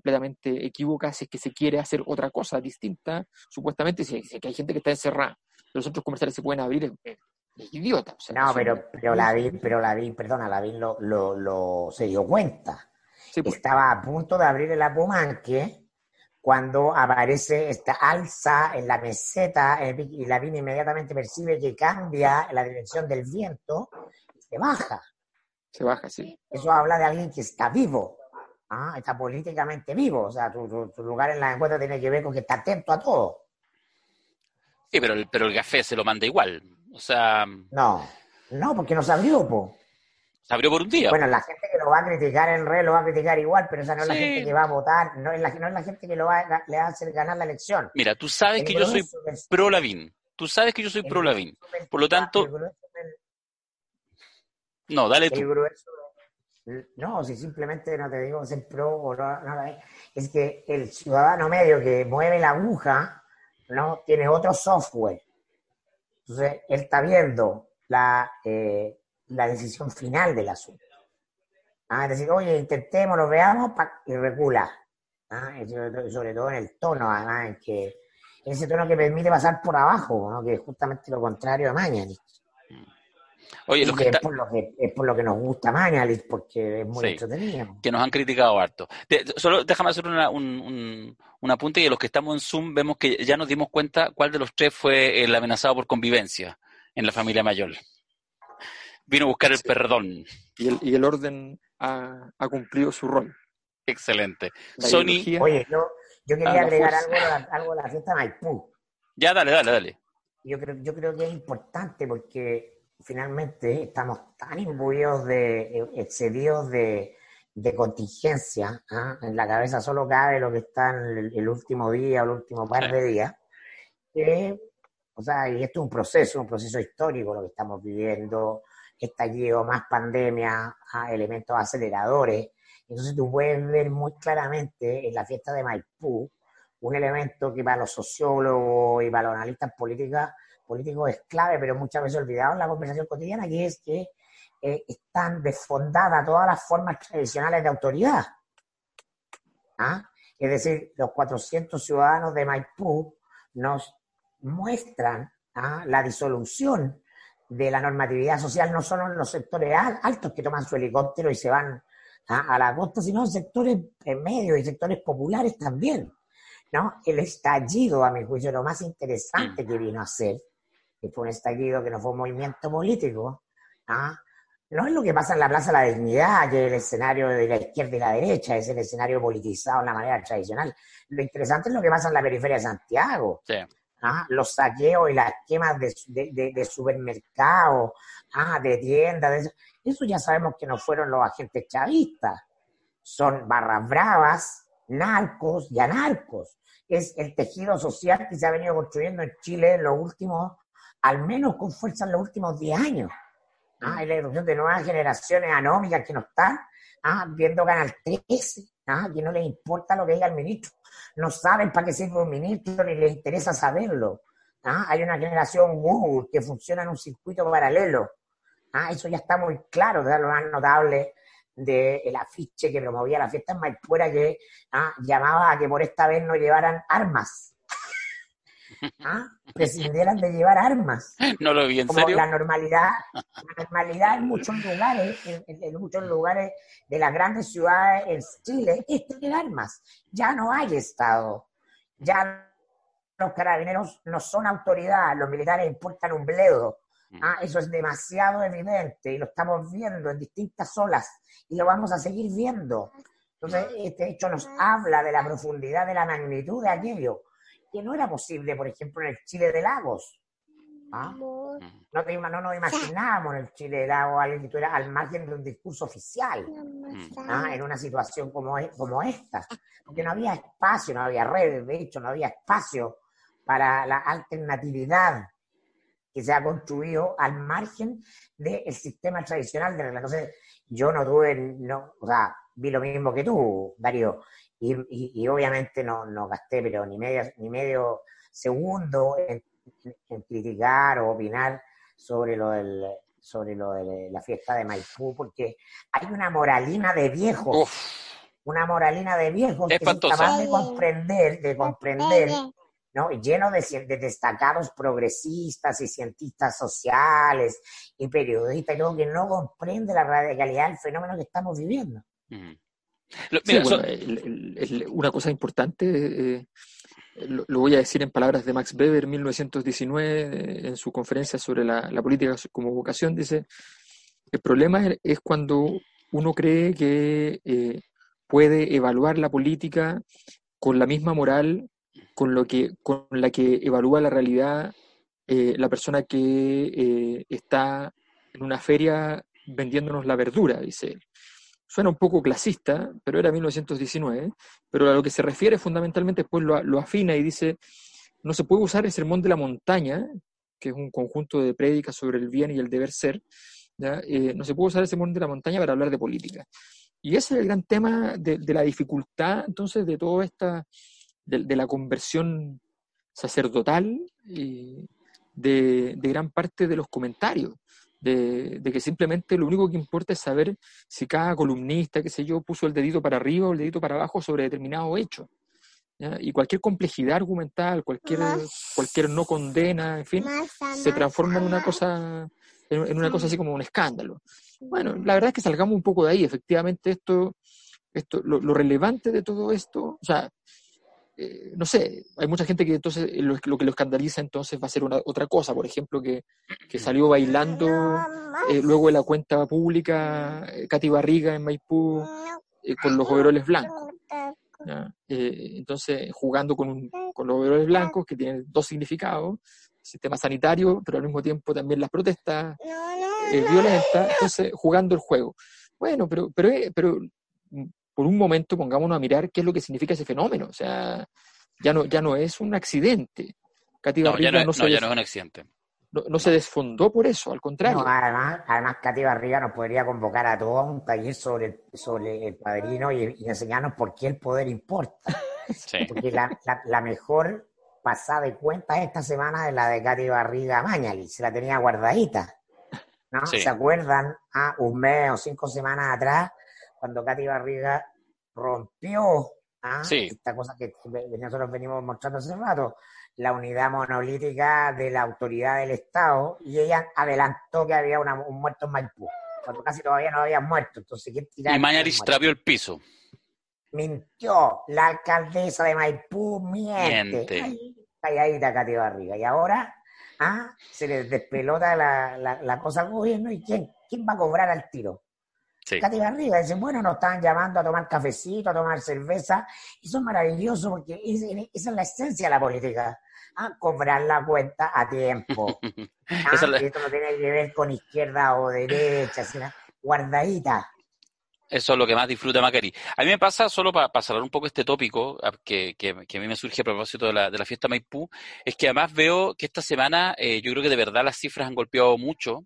completamente equívoca si es que se quiere hacer otra cosa distinta, supuestamente, si es que hay gente que está encerrada. los centros comerciales se pueden abrir es idiota. O sea, No, pero Lavín se dio cuenta. sí, pues, Estaba a punto de abrir el Apumanque cuando aparece esta alza en la meseta y Lavín inmediatamente percibe que cambia la dirección del viento y se baja. se baja, sí. Eso habla de alguien que está vivo, está políticamente vivo. O sea, tu lugar en la encuesta tiene que ver con que está atento a todo. Sí, pero el café se lo manda igual. O sea, No, porque no se abrió, po. se abrió por un día. Bueno, la gente que lo va a criticar en red lo va a criticar igual, pero esa no es la Sí. gente que va a votar, no es la gente que le va a hacer ganar la elección. Mira, tú sabes que yo soy pro Lavín. Tú sabes que yo soy pro Lavín. Por lo tanto, no, dale tú. El grueso, no, si simplemente no te digo ser pro o no, es que el ciudadano medio que mueve la aguja, ¿no? Tiene otro software. Entonces, él está viendo la decisión final del asunto. Es decir, oye, intentémoslo, veamos, y recula. Sobre todo en el tono, además, en ese tono que permite pasar por abajo, ¿no? Que es justamente lo contrario a Mañalich. Oye, Y que es por lo que nos gusta Mañalich, porque es muy entretenido. Que nos han criticado harto. Solo déjame hacer un apunte, y a los que estamos en Zoom vemos que ya nos dimos cuenta cuál de los tres fue el amenazado por convivencia en la familia Mayol. Vino a buscar el perdón. Y el orden ha cumplido su rol. Excelente. La Sony. ideología, Oye, yo quería agregar algo a la fiesta de Maipú. Ya, dale. Yo creo que es importante porque finalmente estamos tan imbuidos excedidos de contingencia. En la cabeza solo cabe lo que está en el último día o el último par de días. O sea, y esto es un proceso histórico lo que estamos viviendo, estallido más pandemia, elementos aceleradores. Entonces tú puedes ver muy claramente en la fiesta de Maipú un elemento que para los sociólogos y para los analistas políticos es clave, pero muchas veces olvidado en la conversación cotidiana, que es que están desfondadas todas las formas tradicionales de autoridad. Es decir, los 400 ciudadanos de Maipú nos muestran la disolución de la normatividad social, no solo en los sectores altos que toman su helicóptero y se van a la costa, sino en sectores medios y sectores populares también, ¿no? El estallido, a mi juicio, lo más interesante que vino a ser, que fue un estallido que no fue un movimiento político, no es lo que pasa en la Plaza de la Dignidad, que es el escenario de la izquierda y la derecha, es el escenario politizado en la manera tradicional. Lo interesante es lo que pasa en la periferia de Santiago. Sí. Los saqueos y las quemas de supermercados, de tiendas, eso ya sabemos que no fueron los agentes chavistas, son barras bravas, narcos y anarcos. Es el tejido social que se ha venido construyendo en Chile en los últimos, al menos con fuerza en los últimos 10 años. Es la irrupción de nuevas generaciones anómicas que no están viendo Canal 13, que no les importa lo que diga el ministro. No saben para qué sirve un ministro ni les interesa saberlo. Hay una generación Google que funciona en un circuito paralelo. Eso ya está muy claro. Lo más notable del afiche que promovía la fiesta en Maipú era que llamaba a que por esta vez no llevaran armas. Prescindieran de llevar armas. No lo vi, ¿en como serio? La normalidad en muchos lugares de las grandes ciudades en Chile es tener armas. Ya no hay Estado. Ya los carabineros no son autoridad, los militares importan un bledo. Eso es demasiado evidente y lo estamos viendo en distintas olas y lo vamos a seguir viendo. Entonces, este hecho nos habla de la profundidad, de la magnitud de aquello que no era posible, por ejemplo, en el Chile de Lagos. No nos imaginábamos en el Chile de Lagos alguien que estuviera al margen de un discurso oficial, en una situación como esta, porque no había espacio, no había redes, de hecho, no había espacio para la alternatividad que se ha construido al margen del sistema tradicional de reglas. Entonces, yo vi lo mismo que tú, Darío, y obviamente no gasté pero ni medio segundo en criticar o opinar sobre lo de la fiesta de Maipú, porque hay una moralina de viejos, que es incapaz de comprender ¿no? Lleno de destacados progresistas y cientistas sociales y periodistas y todo, que no comprende la radicalidad del fenómeno que estamos viviendo. Sí, Mira, bueno, una cosa importante, lo voy a decir en palabras de Max Weber, 1919, en su conferencia sobre la política como vocación, dice, el problema es cuando uno cree que puede evaluar la política con la misma moral con la que evalúa la realidad la persona que está en una feria vendiéndonos la verdura, dice él. Suena un poco clasista, pero era 1919, pero a lo que se refiere fundamentalmente después lo afina y dice, no se puede usar el sermón de la montaña, que es un conjunto de prédicas sobre el bien y el deber ser, ¿ya? No se puede usar el sermón de la montaña para hablar de política. Y ese es el gran tema de la dificultad, entonces, de toda esta, de la conversión sacerdotal y de gran parte de los comentarios, de que simplemente lo único que importa es saber si cada columnista, qué sé yo, puso el dedito para arriba o el dedito para abajo sobre determinado hecho, ¿ya? Y cualquier complejidad argumental, cualquier no condena, en fin, se transforma en una cosa así como un escándalo. Bueno, la verdad es que salgamos un poco de ahí. Efectivamente, lo relevante de todo esto, o sea, no sé, hay mucha gente que entonces lo que lo escandaliza entonces va a ser otra cosa, por ejemplo, que salió bailando luego de la cuenta pública Katy Barriga en Maipú con los overoles blancos, ¿ya? Entonces jugando con los overoles blancos que tienen dos significados, sistema sanitario, pero al mismo tiempo también las protestas violentas, entonces jugando el juego. Bueno, pero por un momento pongámonos a mirar qué es lo que significa ese fenómeno. O sea, ya no es un accidente. Katy Barriga ya no es un accidente. No se desfondó por eso, al contrario. No, además Katy Barriga nos podría convocar a todos a un taller sobre el padrino y enseñarnos por qué el poder importa. Sí. Porque la mejor pasada de cuentas esta semana es la de Katy Barriga Mañalich, se la tenía guardadita, ¿no? Sí. ¿Se acuerdan? Un mes o 5 semanas atrás, cuando Katy Barriga rompió Sí. esta cosa que nosotros venimos mostrando hace rato, la unidad monolítica de la autoridad del Estado, y ella adelantó que había un muerto en Maipú, cuando casi todavía no había muerto. Entonces, ¿quién tiraba? Y Mañalich travió el piso. Mintió, la alcaldesa de Maipú miente. Calladita Katy Barriga. Y ahora se les despelota la cosa al gobierno, y ¿quién va a cobrar al tiro? Sí. Katy Barriga. Dice, bueno, nos estaban llamando a tomar cafecito, a tomar cerveza, y eso es maravilloso porque esa es la esencia de la política. Cobrar la cuenta a tiempo. Esto no tiene que ver con izquierda o derecha, sino guardadita. Eso es lo que más disfruta Macari. A mí me pasa, solo para cerrar un poco este tópico, que a mí me surge a propósito de la fiesta Maipú, es que además veo que esta semana yo creo que de verdad las cifras han golpeado mucho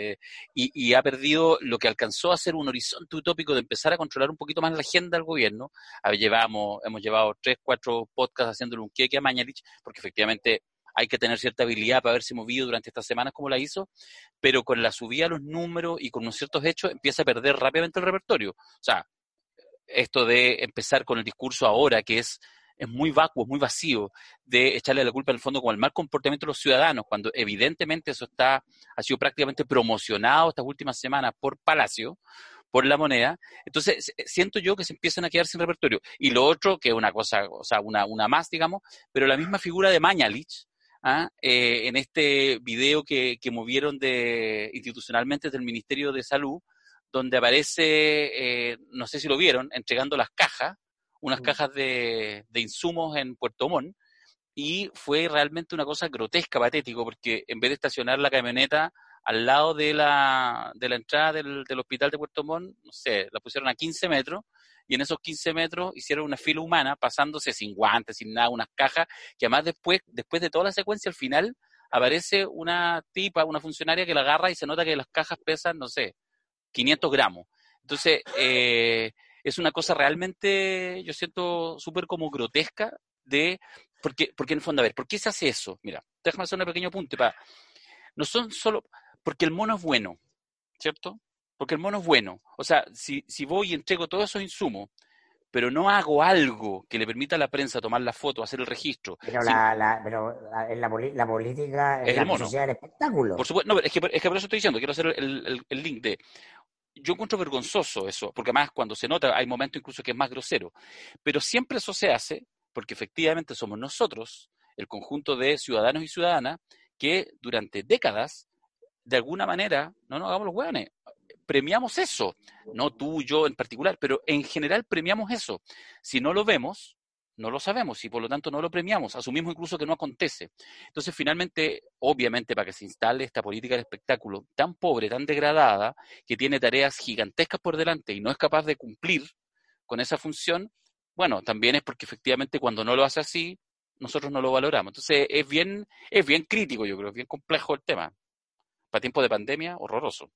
y ha perdido lo que alcanzó a ser un horizonte utópico de empezar a controlar un poquito más la agenda del gobierno. Hemos llevado 3, 4 podcasts haciéndole un queque a Mañalich, porque efectivamente hay que tener cierta habilidad para haberse movido durante estas semanas como la hizo, pero con la subida a los números y con unos ciertos hechos empieza a perder rápidamente el repertorio. O sea, esto de empezar con el discurso ahora, que es muy vacuo, muy vacío, de echarle la culpa en el fondo con el mal comportamiento de los ciudadanos, cuando evidentemente eso ha sido prácticamente promocionado estas últimas semanas por Palacio, por La Moneda. Entonces siento yo que se empiezan a quedar sin repertorio. Y lo otro, que es una cosa, o sea, una más, digamos, pero la misma figura de Mañalich, en este video que movieron institucionalmente del Ministerio de Salud, donde aparece, no sé si lo vieron, entregando las cajas, unas cajas de insumos en Puerto Montt, y fue realmente una cosa grotesca, patético, porque en vez de estacionar la camioneta al lado de la entrada del hospital de Puerto Montt, no sé, la pusieron a 15 metros, y en esos 15 metros hicieron una fila humana, pasándose sin guantes, sin nada, unas cajas, que además después de toda la secuencia, al final aparece una tipa, una funcionaria que la agarra y se nota que las cajas pesan, no sé, 500 gramos. Entonces, es una cosa realmente, yo siento, súper como grotesca, porque en el fondo, a ver, ¿por qué se hace eso? Mira, déjame hacer un pequeño apunte, no son solo, porque el mono es bueno, ¿cierto? Porque el mono es bueno. O sea, si voy y entrego todos esos insumos, pero no hago algo que le permita a la prensa tomar la foto, hacer el registro. Pero, Si- la política es es el la mono. necesidad del espectáculo. Por supuesto, no, es que por eso estoy diciendo, quiero hacer el link de... Yo encuentro vergonzoso eso, porque además cuando se nota hay momentos incluso que es más grosero, pero siempre eso se hace porque efectivamente somos nosotros, el conjunto de ciudadanos y ciudadanas, que durante décadas, de alguna manera, no nos hagamos los hueones, premiamos eso, no tú, yo en particular, pero en general premiamos eso. Si no lo vemos, no lo sabemos y por lo tanto no lo premiamos, asumimos incluso que no acontece. Entonces, finalmente, obviamente, para que se instale esta política del espectáculo tan pobre, tan degradada, que tiene tareas gigantescas por delante y no es capaz de cumplir con esa función, bueno, también es porque efectivamente cuando no lo hace así, nosotros no lo valoramos. Entonces, es bien crítico, yo creo, es bien complejo el tema. Para tiempo de pandemia, horroroso.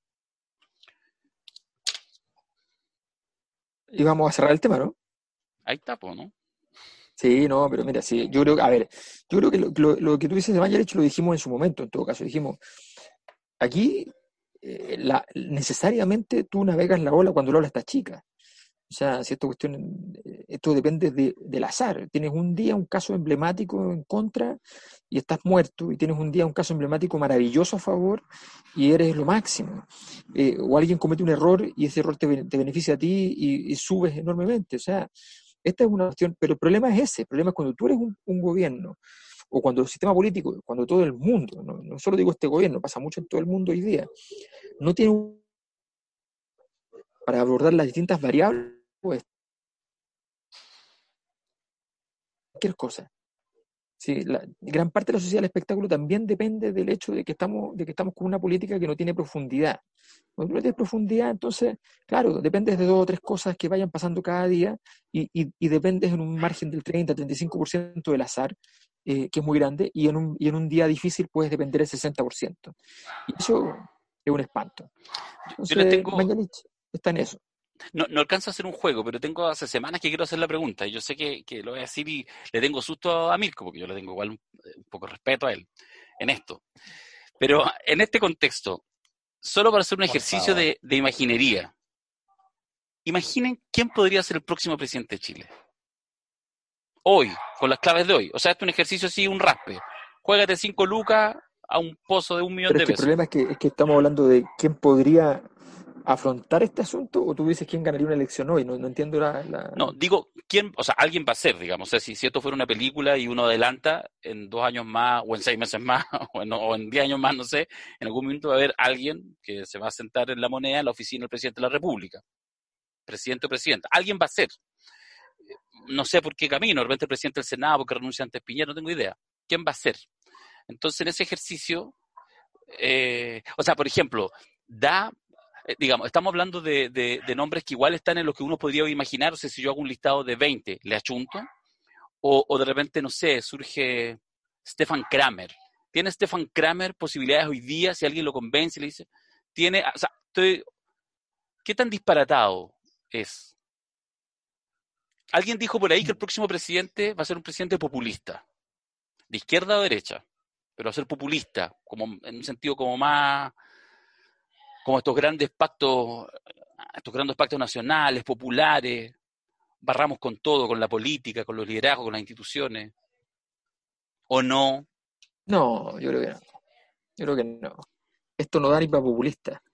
Y vamos a cerrar el tema, ¿no? Ahí está, po, ¿no? Sí, no, pero mira, sí, yo creo, a ver, yo creo que lo que tú dices de Mañalich lo dijimos en su momento, en todo caso, dijimos, aquí necesariamente tú navegas la ola cuando la ola está chica. O sea, si esta cuestión, esto depende del azar. Tienes un día un caso emblemático en contra y estás muerto, y tienes un día un caso emblemático maravilloso a favor y eres lo máximo. O alguien comete un error y ese error te beneficia a ti y subes enormemente. O sea, esta es una cuestión, pero el problema es ese. El problema es cuando tú eres un gobierno o cuando el sistema político, cuando todo el mundo, no solo digo este gobierno, pasa mucho en todo el mundo hoy día, no tiene para abordar las distintas variables, pues, cualquier cosa. Sí, gran parte de la sociedad del espectáculo también depende del hecho de que estamos con una política que no tiene profundidad. Cuando no tienes profundidad, entonces, claro, dependes de 2 o 3 cosas que vayan pasando cada día y dependes en un margen del 30-35% del azar, que es muy grande, y en un día difícil puedes depender del 60%. Y eso es un espanto. Yo les Entonces, tengo, Mañalich está en eso. no alcanzo a hacer un juego, pero tengo hace semanas que quiero hacer la pregunta. Y yo sé que lo voy a decir y le tengo susto a Mirko, porque yo le tengo igual un poco de respeto a él en esto. Pero en este contexto, solo para hacer un Por ejercicio favor. de imaginería, imaginen quién podría ser el próximo presidente de Chile. Hoy, con las claves de hoy. O sea, esto es un ejercicio así, un raspe. Juégate 5 lucas a un pozo de 1 millón Pero es de que el pesos. problema es que estamos hablando de quién podría afrontar este asunto, o tú dices quién ganaría una elección hoy. No entiendo No, digo, ¿quién? O sea, alguien va a ser, digamos. O sea, si esto fuera una película y uno adelanta en 2 años más, o en 6 meses más, o en 10 años más, no sé, en algún momento va a haber alguien que se va a sentar en la moneda en la oficina del presidente de la República. Presidente o presidenta. Alguien va a ser. No sé por qué camino, de repente el presidente del Senado, porque renuncia antes Piñera, no tengo idea. ¿Quién va a ser? Entonces, en ese ejercicio, o sea, por ejemplo, digamos, estamos hablando de nombres que igual están en lo que uno podría imaginar. O sea, si yo hago un listado de 20, le achunto, o de repente, no sé, surge Stefan Kramer. ¿Tiene Stefan Kramer posibilidades hoy día si alguien lo convence y le dice, o sea, ¿qué tan disparatado es? Alguien dijo por ahí que el próximo presidente va a ser un presidente populista, de izquierda o derecha, pero va a ser populista, como en un sentido como más, como estos grandes pactos nacionales, populares, barramos con todo, con la política, con los liderazgos, con las instituciones, o no. No, yo creo que no. Yo creo que no. Esto no da ni para populista.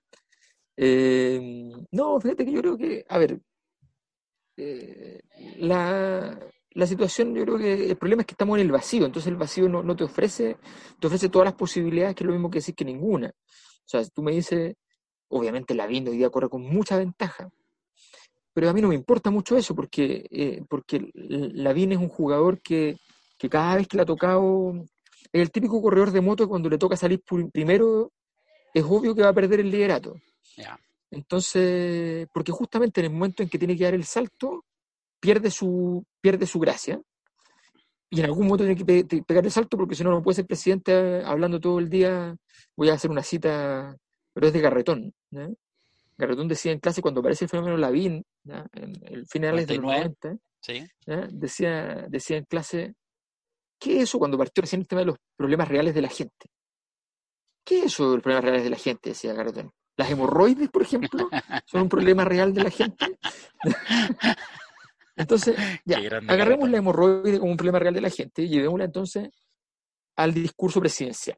No, fíjate que yo creo que, a ver, eh, la, la situación, yo creo que el problema es que estamos en el vacío. Entonces el vacío no te ofrece todas las posibilidades, que es lo mismo que decir que ninguna. O sea, si tú me dices, obviamente Lavín hoy día corre con mucha ventaja, pero a mí no me importa mucho eso, porque Lavín es un jugador que cada vez que le ha tocado, es el típico corredor de moto que cuando le toca salir primero, es obvio que va a perder el liderato. Ya. Entonces, porque justamente en el momento en que tiene que dar el salto, pierde su gracia, y en algún momento tiene que pegar el salto, porque si no, no puede ser presidente hablando todo el día. Voy a hacer una cita, pero es de Garretón, ¿no? Garretón decía en clase, cuando aparece el fenómeno Lavín, ¿ya? En el finales de los 99, 90, ¿sí? ¿ya? Decía en clase, ¿qué es eso cuando partió recién el tema de los problemas reales de la gente? ¿Qué es eso de los problemas reales de la gente? Decía Garretón. ¿Las hemorroides, por ejemplo, son un problema real de la gente? Entonces, ya, Qué grande agarremos Caleta. la hemorroide como un problema real de la gente y llevémosla entonces al discurso presidencial.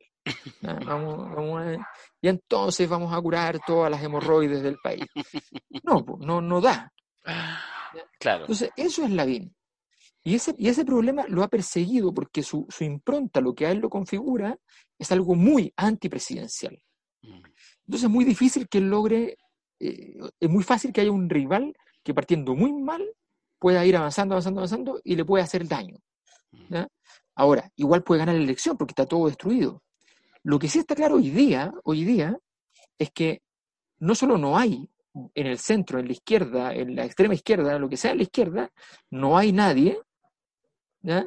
Y entonces vamos a curar todas las hemorroides del país. No, pues, no da. Claro. Entonces, eso es Lavín. Y ese problema lo ha perseguido porque su impronta, lo que a él lo configura, es algo muy antipresidencial. Entonces es muy difícil que él logre, es muy fácil que haya un rival que partiendo muy mal pueda ir avanzando, avanzando, avanzando y le puede hacer daño. ¿Ya? Ahora, igual puede ganar la elección porque está todo destruido. Lo que sí está claro hoy día, es que no solo no hay en el centro, en la izquierda, en la extrema izquierda, lo que sea en la izquierda, no hay nadie, ¿ya?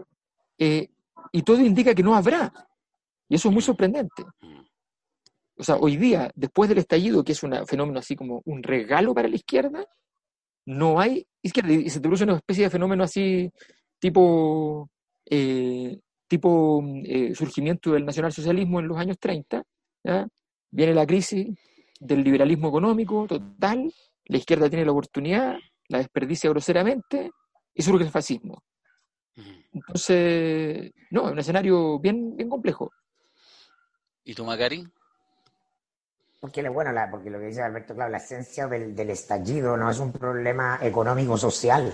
Y todo indica que no habrá. Y eso es muy sorprendente. O sea, hoy día, después del estallido, que es un fenómeno así como un regalo para la izquierda, no hay izquierda. Y se produce una especie de fenómeno así, tipo, eh, surgimiento del nacionalsocialismo en los años 30. ¿Ya? Viene la crisis del liberalismo económico total, la izquierda tiene la oportunidad, la desperdicia groseramente y surge el fascismo. Entonces, no, es un escenario bien, bien complejo. ¿Y tú, Macari? Porque, bueno, porque lo que dice Alberto, claro, la esencia del estallido no es un problema económico-social.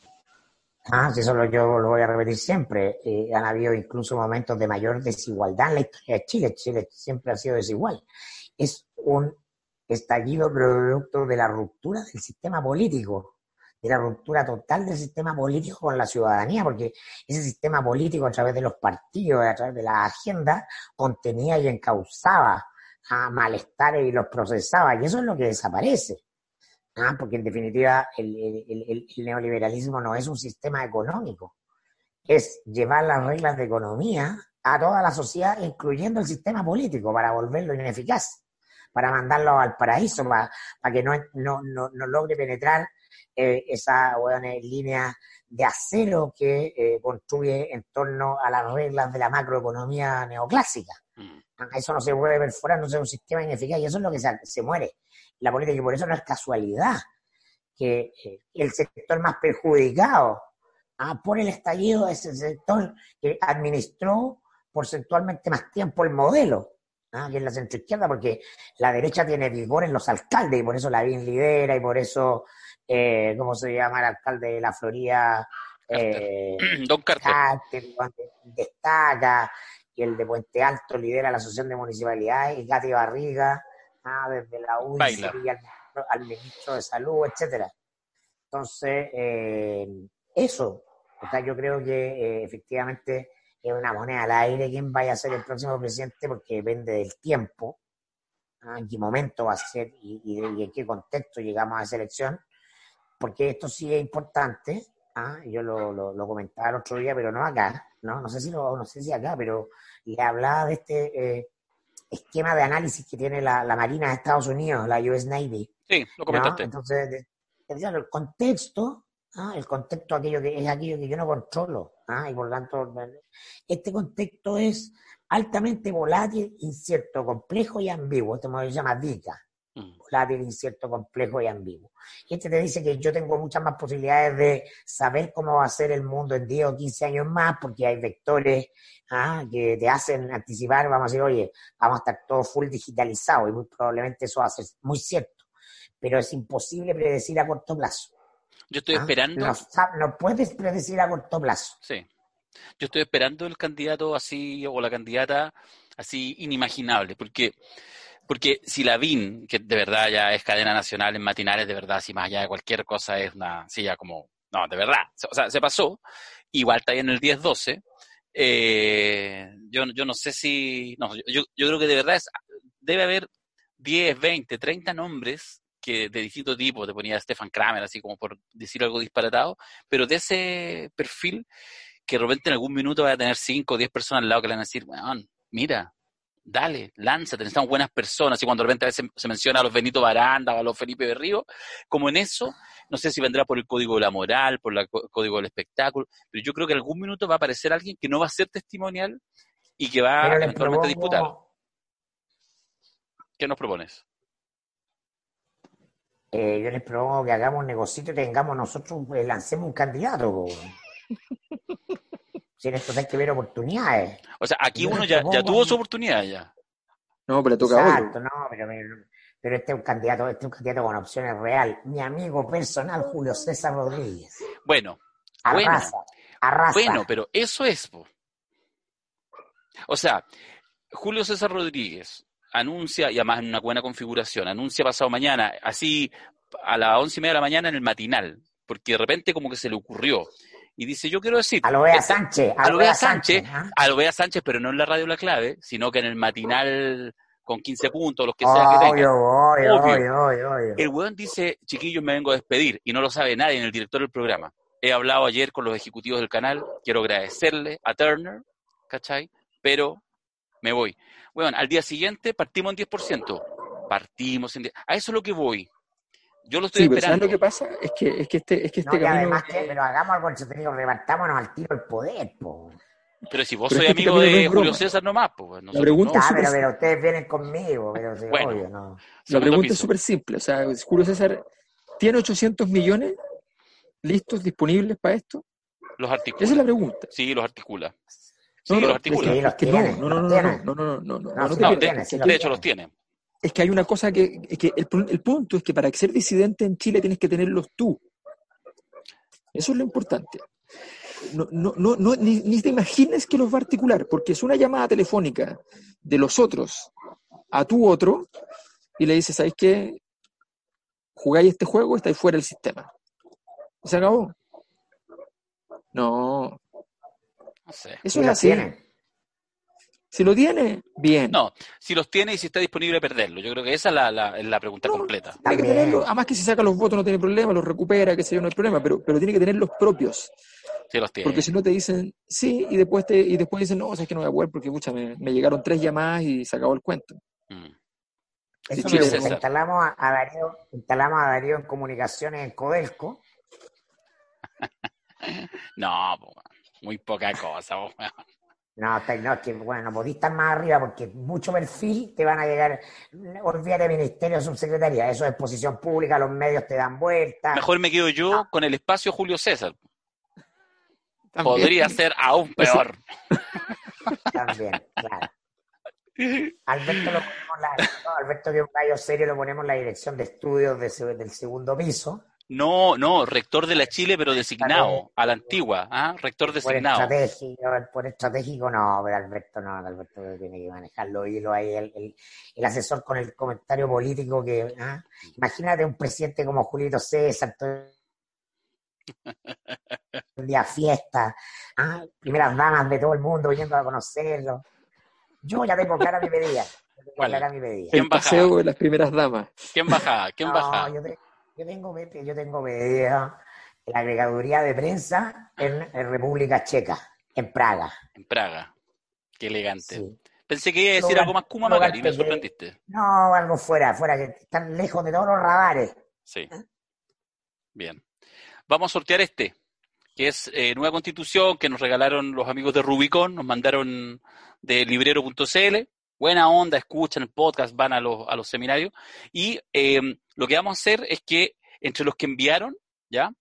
Si eso yo lo voy a repetir siempre. Han habido incluso momentos de mayor desigualdad en la historia de Chile. Chile siempre ha sido desigual. Es un estallido producto de la ruptura del sistema político, de la ruptura total del sistema político con la ciudadanía, porque ese sistema político a través de los partidos, a través de la agenda, contenía y encauzaba a malestares y los procesaba, y eso es lo que desaparece. Porque en definitiva el neoliberalismo no es un sistema económico, es llevar las reglas de economía a toda la sociedad, incluyendo el sistema político, para volverlo ineficaz, para mandarlo al paraíso, para que no logre penetrar esa línea de acero que construye en torno a las reglas de la macroeconomía neoclásica. Eso no se puede perforar, no es un sistema ineficaz, y eso es lo que se muere la política, y por eso no es casualidad que el sector más perjudicado por el estallido es el sector que administró porcentualmente más tiempo el modelo, que es la centroizquierda, porque la derecha tiene vigor en los alcaldes, y por eso Lavín lidera, y por eso, ¿cómo se llama el alcalde de la Florida? Don Carter. Carter, destaca, y el de Puente Alto lidera la Asociación de Municipalidades, y Katy Barriga, desde la UDI al ministro de Salud, etcétera. Entonces, eso, o sea, yo creo que efectivamente es una moneda al aire quién vaya a ser el próximo presidente, porque depende del tiempo, en qué momento va a ser y en qué contexto llegamos a esa elección, porque esto sí es importante. Yo lo comentaba el otro día, pero no acá, no sé si acá, pero le hablaba de este esquema de análisis que tiene la Marina de Estados Unidos, la US Navy. Sí, lo comentaste. Entonces, el contexto, aquello que yo no controlo, y por lo tanto, este contexto es altamente volátil, incierto, complejo y ambiguo. Este modelo se llama DICA. Volátil, incierto, complejo y ambiguo. Y este te dice que yo tengo muchas más posibilidades de saber cómo va a ser el mundo en 10 o 15 años más, porque hay vectores que te hacen anticipar, vamos a decir, oye, vamos a estar todo full digitalizado, y muy probablemente eso va a ser muy cierto, pero es imposible predecir a corto plazo. Yo estoy esperando. No puedes predecir a corto plazo. Sí. Yo estoy esperando el candidato así, o la candidata así inimaginable, porque si Lavín, que de verdad ya es cadena nacional en matinales, de verdad, si más allá de cualquier cosa es una silla como, no, de verdad, o sea, se pasó, igual está ahí en el 10-12, yo no sé si, no, yo creo que de verdad debe haber 10, 20, 30 nombres que de distinto tipo, te ponía Stefan Kramer, así como por decir algo disparatado, pero de ese perfil que de repente en algún minuto va a tener 5 o 10 personas al lado que le van a decir, bueno, mira, dale, lánzate, necesitamos buenas personas. Y cuando de repente a veces se menciona a los Benito Baranda o a los Felipe Berrío, como en eso, no sé si vendrá por el código de la moral, por el código del espectáculo, pero yo creo que en algún minuto va a aparecer alguien que no va a ser testimonial y que va eventualmente a disputar. ¿Qué nos propones? Yo les propongo que hagamos un negocito y tengamos nosotros, lancemos un candidato, po. Si en esto hay que ver oportunidades. O sea, aquí Yo uno les ya propongo, tuvo su oportunidad ya. No, pero le toca a otro. exacto, no, pero este es un candidato con opciones real. Mi amigo personal, Julio César Rodríguez. Bueno, bueno, Arrasa, arrasa. pero eso es, po. O sea, Julio César Rodríguez anuncia, y además en una buena configuración, anuncia pasado mañana, así a las 11:30 de la mañana en el matinal, porque de repente como que se le ocurrió. Y dice, yo quiero decir, A lo Bea Sánchez, a a lo lo Bea Bea Sánchez, Sánchez, ¿ah? a lo Bea Sánchez, pero no en la radio La Clave, sino que en el matinal con 15 puntos, los que sea que tenga. Obvio, obvio, Obvio. obvio, obvio, obvio. El weón dice, chiquillos, me vengo a despedir, y no lo sabe nadie en el director del programa. He hablado ayer con los ejecutivos del canal, quiero agradecerle a Turner, ¿cachai? Pero me voy. Bueno, al día siguiente partimos en 10%. Partimos en 10%. A eso es lo que voy. Yo lo estoy Sí, pero ¿sabes esperando. lo que pasa? Es que este No, y camino. además pero hagamos algo entretenido, repartámonos al tiro el poder, po. Pero si vos Pero es sois que este amigo camino no de es Julio broma. César nomás, pues La nosotros pregunta no. es súper Pero ustedes vienen conmigo, pero sí, Bueno, obvio, ¿no? La segundo pregunta es piso. súper simple. O sea, Julio César, ¿tiene 800 millones listos, disponibles para esto? Los Esa es la articula. pregunta. Sí, los articula. No, Sí, los no, articula. Sí, es los que no, tiene, no, no, los no, no, tiene. no, no, no, no, no, No, no sí te No, los pierdas. tiene, sí Que los de aquí hecho los tiene. tiene. es que hay una cosa que el punto es que para ser disidente en Chile tienes que tenerlos tú. Eso es lo importante. Ni te imagines que los va a articular, porque es una llamada telefónica de los otros a tu otro y le dices, ¿sabes qué? Jugáis este juego, estáis fuera del sistema. Y se acabó. No, No sé. eso Sí es los así. tiene. Si lo tiene, bien. No, si los tiene y si está disponible perderlo. Yo creo que esa es la pregunta No, completa. tiene que tenerlo. También. Además que si saca los votos no tiene problema, los recupera, qué sé yo, no hay problema, pero tiene que tener los propios. Sí los Porque si tiene. no te dicen sí y después dicen, no, o sea, es que no voy a poder porque pucha, me llegaron 3 llamadas y se acabó el cuento. Mm. Si Eso me Sí, Chile gusta. no, César. Instalamos a Darío en comunicaciones en Codelco. No, po, muy poca cosa. Po. No, no, es que bueno, no podís estar más arriba porque mucho perfil te van a llegar. Olvídate de ministerio, subsecretaría, eso es exposición pública, los medios te dan vuelta. Mejor me quedo No, yo con el espacio Julio César. también. Podría ser aún Ese- peor. también, claro. Alberto lo ponemos no, Alberto, que es un gallo serio, lo ponemos en la dirección de estudios del segundo piso. No, rector de la Chile, pero Estratégico, designado, a la antigua, ¿ah? Rector designado. por estratégico no, pero Alberto tiene que manejarlo y lo hay el asesor con el comentario político que, ¿ah? Imagínate un presidente como Julito César, todo el día fiesta, ¿ah? Primeras damas de todo el mundo viniendo a conocerlo. Yo ya tengo clara mi medida. Yo tengo ¿Cuál? clara mi medida. ¿Quién El bajaba? paseo de las primeras damas. ¿Quién bajaba? ¿Quién No, bajaba? yo tengo medida en la agregaduría de prensa en República Checa, en Praga. En Praga. Qué elegante. Sí. Pensé que iba a Un decir lugar, algo más Kuma un lugar Macari, me pequeño. sorprendiste. No, algo fuera, que están lejos de todos los radares. Sí, bien. Vamos a sortear este, que es Nueva Constitución, que nos regalaron los amigos de Rubicon, nos mandaron de librero.cl. Buena onda, escuchan el podcast, van a los seminarios. Y lo que vamos a hacer es que entre los que enviaron, ¿ya?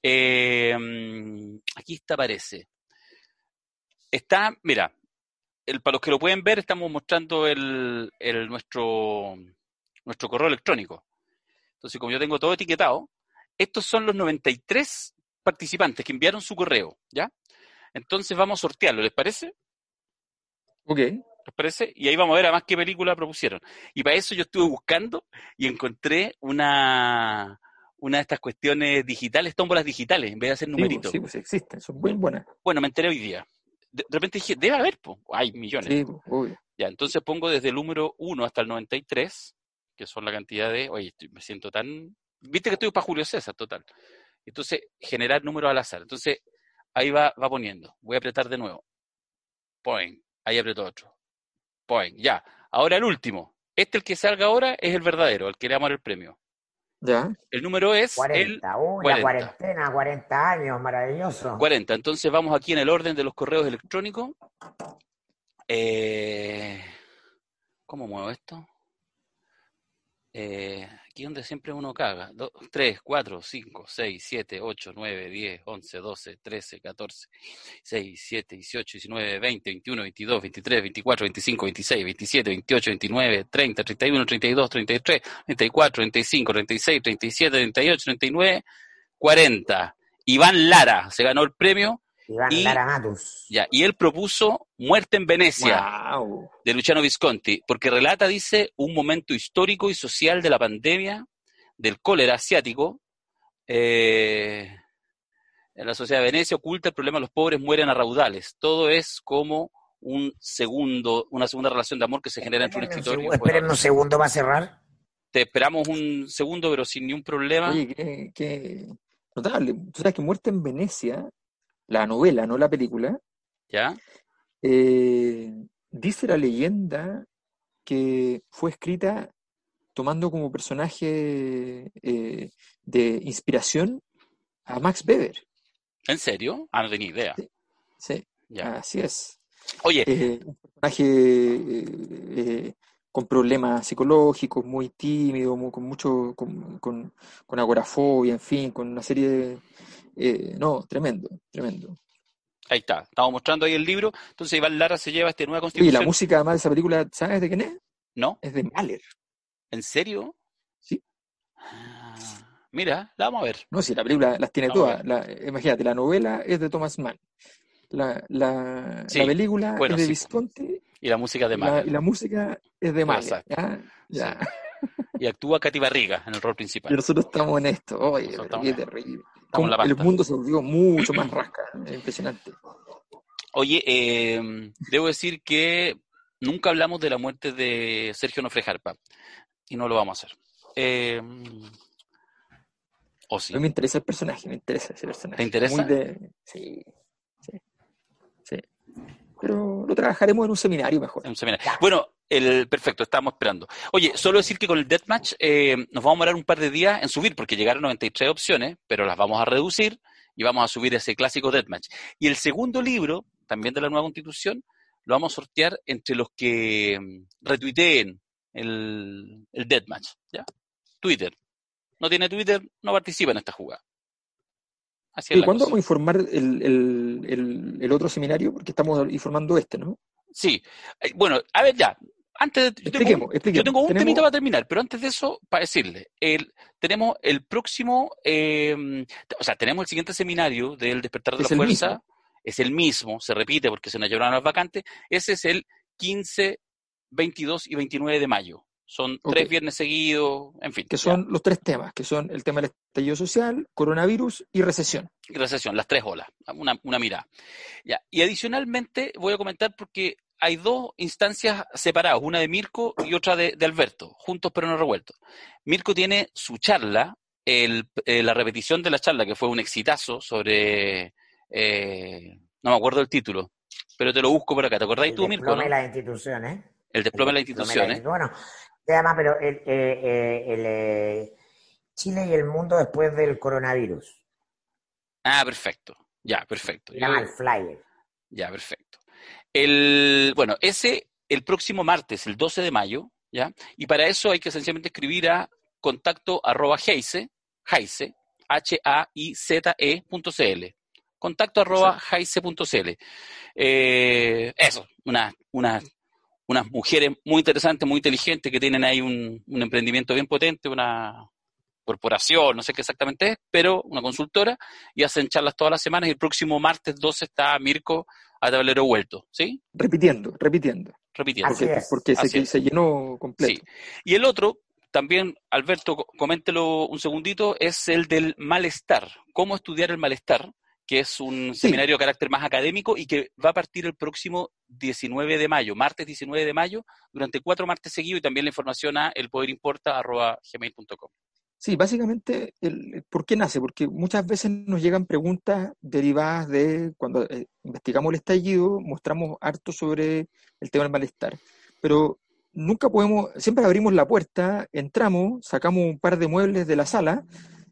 Aquí está, aparece. Está, mira, para los que lo pueden ver, estamos mostrando nuestro correo electrónico. Entonces, como yo tengo todo etiquetado, estos son los 93 participantes que enviaron su correo, ¿ya? Entonces vamos a sortearlo, ¿les parece? Ok. ¿Les parece? Y ahí vamos a ver además qué película propusieron. Y para eso yo estuve buscando y encontré una de estas cuestiones digitales, tómbolas digitales, en vez de hacer numeritos. Sí, pues existen, son muy buenas. Bueno, me enteré hoy día. De repente dije, debe haber, pues. Hay millones. Sí, pues, obvio. Ya, entonces pongo desde el número 1 hasta el 93, que son la cantidad de... Oye, me siento tan... Viste que estoy para Julio César, total. Entonces, generar números al azar. Entonces, ahí va poniendo. Voy a apretar de nuevo. Point. Ahí aprieto otro. Point. Ya. Ahora el último. El que salga ahora, es el verdadero, el que le vamos a dar el premio. Ya. El número es 40. Uy, la 40. cuarentena, 40 años, maravilloso. 40. Entonces vamos aquí en el orden de los correos electrónicos. ¿Cómo muevo esto? Aquí donde siempre uno caga. 3, 4, 5, 6, 7, 8, 9, 10, 11, 12, 13, 14, 6, 7, 18, 19, 20, 21, 22, 23, 24, 25, 26, 27, 28, 29, 30, 31, 32, 33, 34, 35, 36, 37, 38, 39, 40. Iván Lara se ganó el premio Iván y, Lara Matus. y él propuso Muerte en Venecia. ¡Wow! De Luciano Visconti, porque relata, dice, un momento histórico y social de la pandemia del cólera asiático. En la sociedad de Venecia oculta el problema, los pobres mueren a raudales. Todo es como una segunda relación de amor que se genera entre un escritor y un Espérenme poeta. un segundo para cerrar. Te esperamos un segundo, pero sin ni un problema. Oye, qué notable. Tú sabes que Muerte en Venecia, la novela, no la película, ¿Ya? dice la leyenda que fue escrita tomando como personaje de inspiración a Max Weber. ¿En serio? Ah, no tenía idea. Sí, Ya. así es. Oye, Un personaje con problemas psicológicos, muy tímido, con mucho, con agorafobia, en fin, con una serie de... no, tremendo, tremendo. ahí está. Estamos mostrando ahí el libro. Entonces Iván Lara se lleva esta nueva Oye, constitución. la música además de esa película, ¿sabes de quién es? ¿No? Es de Mahler. ¿En serio? Sí. Mira, la vamos a ver. No, si la película las tiene Vamos a todas. Imagínate, la novela es de Thomas Mann. La Sí, película bueno, es de sí. Visconti Y la música de y Mahler. la música es de Mahler. Exacto. ¿Ya? Ya. Sí. Y actúa Katy Barriga en el rol Y principal. nosotros estamos en esto. Oye, Nosotros pero estamos qué en- terrible. Estamos en la El pasta. mundo se volvió mucho más rasca. Es impresionante. Oye, debo decir que nunca hablamos de la muerte de Sergio Nofre Jarpa. Y no lo vamos a hacer. ¿O A sí? mí me interesa el personaje, me interesa ese personaje. ¿Te interesa? Sí, sí, sí. Pero lo trabajaremos en un seminario mejor. En un seminario. Bueno, perfecto, estábamos esperando. Oye, solo decir que con el Deathmatch nos vamos a demorar un par de días en subir, porque llegaron 93 opciones, pero las vamos a reducir y vamos a subir ese clásico Deathmatch. Y el segundo libro, también de la nueva Constitución, lo vamos a sortear entre los que retuiteen el Deathmatch. ¿Ya? Twitter. No tiene Twitter, no participa en esta jugada. Así es ¿Y la cuándo cosa. vamos a informar el otro seminario? Porque estamos informando ¿no? Sí. Bueno, a ver ya. Expliquemos. Yo tengo un temita Tenemos, para terminar, pero antes de eso, para decirle, tenemos el próximo, tenemos el siguiente seminario del Despertar de la es el Fuerza, mismo. es el mismo, se repite porque se nos llevaron las vacantes, ese es el 15, 22 y 29 de mayo. Son Ok. 3 viernes seguidos, en fin. Que son los 3 temas, que son el tema del estallido social, coronavirus y recesión. Recesión, las 3 olas, una mirada. Ya. Y adicionalmente voy a comentar porque hay 2 instancias separadas, una de Mirko y otra de Alberto, juntos pero no revueltos. Mirko tiene su charla, la repetición de la charla, que fue un exitazo sobre, no me acuerdo el título, pero te lo busco por acá. ¿Te acordáis tú, Mirko, no? El desplome de las instituciones. El desplome de las instituciones. Bueno, se llama, pero Chile y el mundo después del coronavirus. Ah, perfecto. Ya, perfecto. Se llama el flyer. Ya, perfecto. Bueno, el próximo martes, el 12 de mayo, ¿ya? Y para eso hay que sencillamente escribir a contacto@heize.cl. Contacto@heize.cl. Eso, unas mujeres muy interesantes, muy inteligentes, que tienen ahí un emprendimiento bien potente, una corporación, no sé qué exactamente es, pero una consultora, y hacen charlas todas las semanas, y el próximo martes 12 está Mirko a tablero vuelto, ¿sí? Repitiendo. Repitiendo. Así es. Porque Así es. se llenó completo. Sí. Y el otro, también, Alberto, coméntelo un segundito, es el del malestar. ¿Cómo estudiar el malestar? Que es un seminario de carácter más académico y que va a partir el próximo 19 de mayo, martes 19 de mayo, durante 4 martes seguidos, y también la información a elpoderimporta@gmail.com. Sí, básicamente, ¿por qué nace? Porque muchas veces nos llegan preguntas derivadas de cuando investigamos el estallido, mostramos harto sobre el tema del malestar, pero nunca podemos, siempre abrimos la puerta, entramos, sacamos un par de muebles de la sala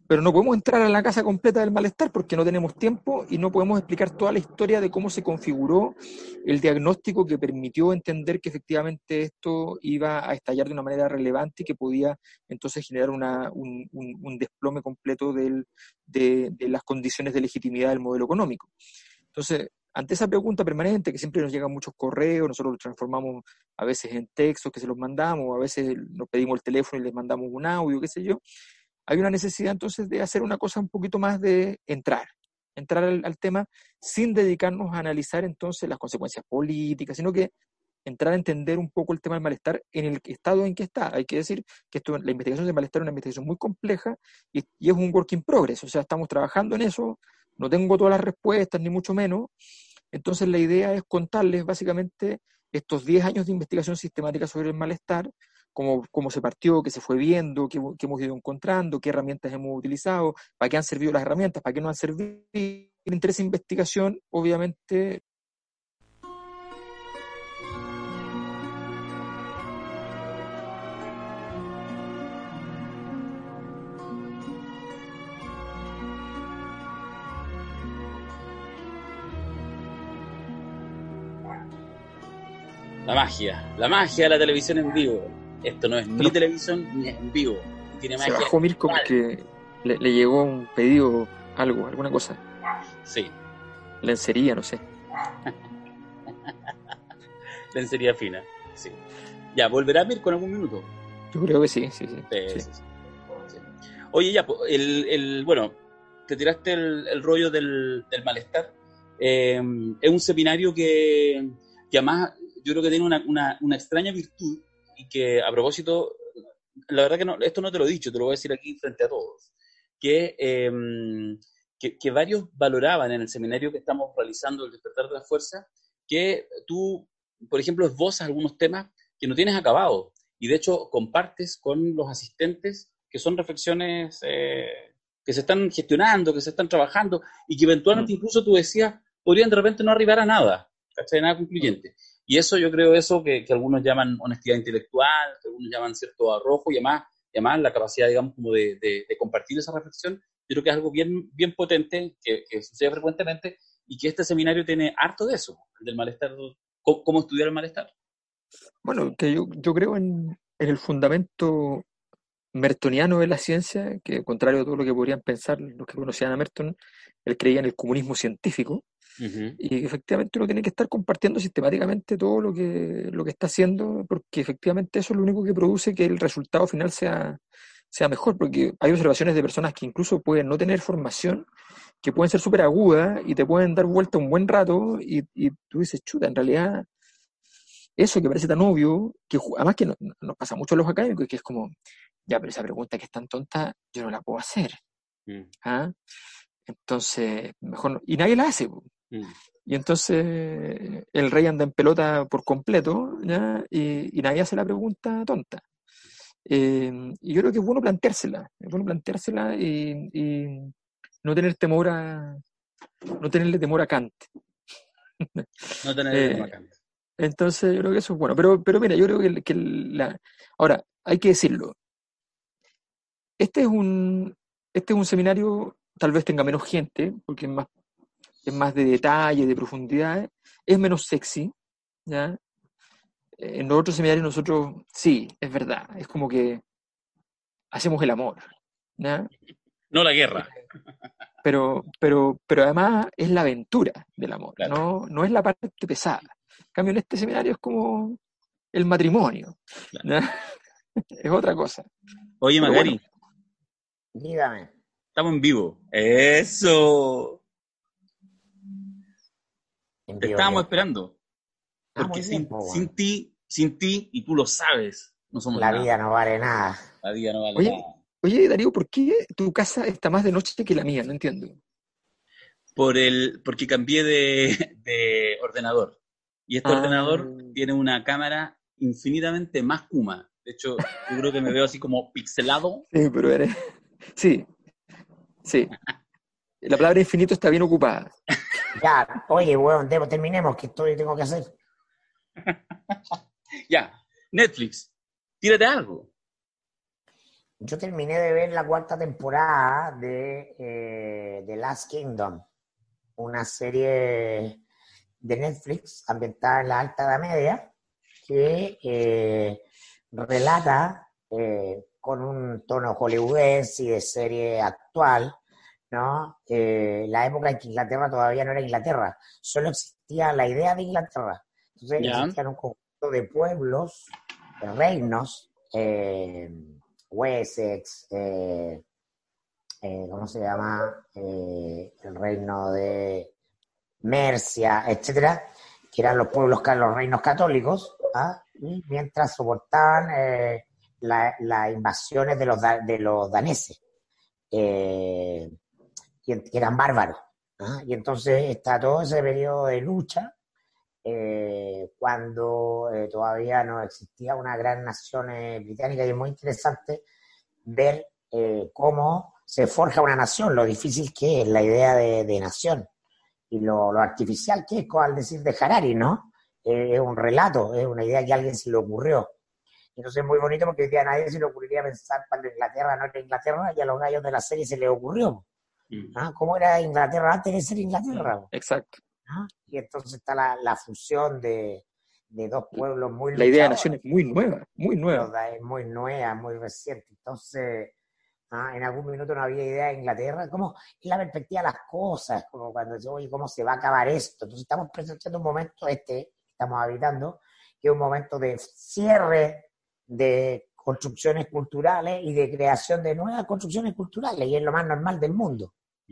pero no podemos entrar a la casa completa del malestar porque no tenemos tiempo y no podemos explicar toda la historia de cómo se configuró el diagnóstico que permitió entender que efectivamente esto iba a estallar de una manera relevante y que podía entonces generar un desplome completo de las condiciones de legitimidad del modelo económico. Entonces, ante esa pregunta permanente, que siempre nos llegan muchos correos, nosotros los transformamos a veces en textos que se los mandamos, a veces nos pedimos el teléfono y les mandamos un audio, qué sé yo, hay una necesidad entonces de hacer una cosa un poquito más de entrar al tema sin dedicarnos a analizar entonces las consecuencias políticas, sino que entrar a entender un poco el tema del malestar en el estado en que está. Hay que decir que la investigación del malestar es una investigación muy compleja y es un work in progress, o sea, estamos trabajando en eso, no tengo todas las respuestas, ni mucho menos. Entonces la idea es contarles básicamente estos 10 años de investigación sistemática sobre el malestar, cómo se partió, qué se fue viendo, qué hemos ido encontrando, qué herramientas hemos utilizado, para qué han servido las herramientas, para qué no han servido. El interés de investigación, obviamente. La magia de la televisión en vivo. Esto no es ni televisión ni es en vivo. Tiene magia. Se bajó Mirko porque le llegó un pedido, alguna cosa. Sí. Lencería, no sé. Lencería fina, sí. Ya, ¿volverá Mirko en algún minuto? Yo creo que sí. Sí. Oye, ya, bueno, te tiraste el rollo del malestar. Es un seminario que además yo creo que tiene una extraña virtud y que a propósito, la verdad que no, esto no te lo he dicho, te lo voy a decir aquí frente a todos, que varios valoraban en el seminario que estamos realizando, el despertar de la fuerza, que tú, por ejemplo, esbozas algunos temas que no tienes acabado y de hecho compartes con los asistentes que son reflexiones que se están gestionando, que se están trabajando y que eventualmente incluso tú decías podrían de repente no arribar a nada, ¿cachai? Nada concluyente. Y eso yo creo que algunos llaman honestidad intelectual, que algunos llaman cierto arrojo y además la capacidad, digamos, como de compartir esa reflexión, yo creo que es algo bien, bien potente, que sucede frecuentemente y que este seminario tiene harto de eso, del malestar, cómo estudiar el malestar. Bueno, que yo creo en el fundamento mertoniano de la ciencia, que contrario a todo lo que podrían pensar los que conocían a Merton, él creía en el comunismo científico, y efectivamente uno tiene que estar compartiendo sistemáticamente todo lo que está haciendo, porque efectivamente eso es lo único que produce que el resultado final sea mejor, porque hay observaciones de personas que incluso pueden no tener formación, que pueden ser súper agudas y te pueden dar vuelta un buen rato y tú dices, chuta, en realidad eso que parece tan obvio, que además que nos pasa mucho a los académicos, que es como, ya, pero esa pregunta que es tan tonta, yo no la puedo hacer. ¿Ah? Entonces, mejor no. Y nadie la hace. Y entonces el rey anda en pelota por completo, ¿ya? Y nadie hace la pregunta tonta. Y yo creo que es bueno planteársela y no tener temor no tenerle temor a Kant. No tenerle temor a Kant. Entonces yo creo que eso es bueno. Pero mira, yo creo ahora, hay que decirlo. Este es un seminario, tal vez tenga menos gente, porque es más de detalle, de profundidad, es menos sexy, ¿ya? En los otros seminarios nosotros, sí, es verdad, es como que hacemos el amor, ¿ya? No la guerra. Pero además es la aventura del amor, claro. No es la parte pesada. En cambio, en este seminario es como el matrimonio, claro. Es otra cosa. Oye, pero Magari. Bueno, dígame. Estamos en vivo. ¡Eso! Te estábamos esperando. Porque sin ti, y tú lo sabes, no somos nada. La vida no vale nada. La vida no vale nada. Oye, Darío, ¿por qué tu casa está más de noche que la mía? No entiendo. Porque cambié de ordenador. Y este ordenador tiene una cámara infinitamente más Kuma. De hecho, yo creo que me veo así como pixelado. Sí, pero eres... Sí. La palabra infinito está bien ocupada. Ya, oye, weón, terminemos, que tengo que hacer. Ya, Netflix, tírate algo. Yo terminé de ver la 4ª temporada de The Last Kingdom, una serie de Netflix ambientada en la Alta Edad Media que relata con un tono hollywoodense y de serie actual, ¿no? La época en que Inglaterra todavía no era Inglaterra, solo existía la idea de Inglaterra. Entonces Ya, existían un conjunto de pueblos, de reinos, Wessex, ¿cómo se llama? El reino de Mercia, etcétera, que eran los pueblos, los reinos católicos, ¿ah? Y mientras soportaban las invasiones de los daneses, que eran bárbaros. ¿Ah? Y entonces está todo ese periodo de lucha, cuando todavía no existía una gran nación británica, y es muy interesante ver cómo se forja una nación, lo difícil que es la idea de nación y lo artificial que es, al decir de Harari, ¿no? Es un relato, es una idea que a alguien se le ocurrió. Entonces es muy bonito porque hoy día a nadie se le ocurriría pensar cuando Inglaterra no era Inglaterra, y a los gallos de la serie se les ocurrió. ¿Ah? ¿Cómo era Inglaterra antes de ser Inglaterra? Exacto. ¿Ah? Y entonces está la fusión de dos pueblos muy La idea de nación luchadores. es muy nueva, muy nueva. Es muy nueva, muy reciente. Entonces, en algún minuto no había idea de Inglaterra. ¿Cómo es la perspectiva de las cosas? Como cuando yo, oye, ¿cómo se va a acabar esto? Entonces estamos presentando un momento estamos habitando, que es un momento de cierre de construcciones culturales y de creación de nuevas construcciones culturales, y es lo más normal del mundo.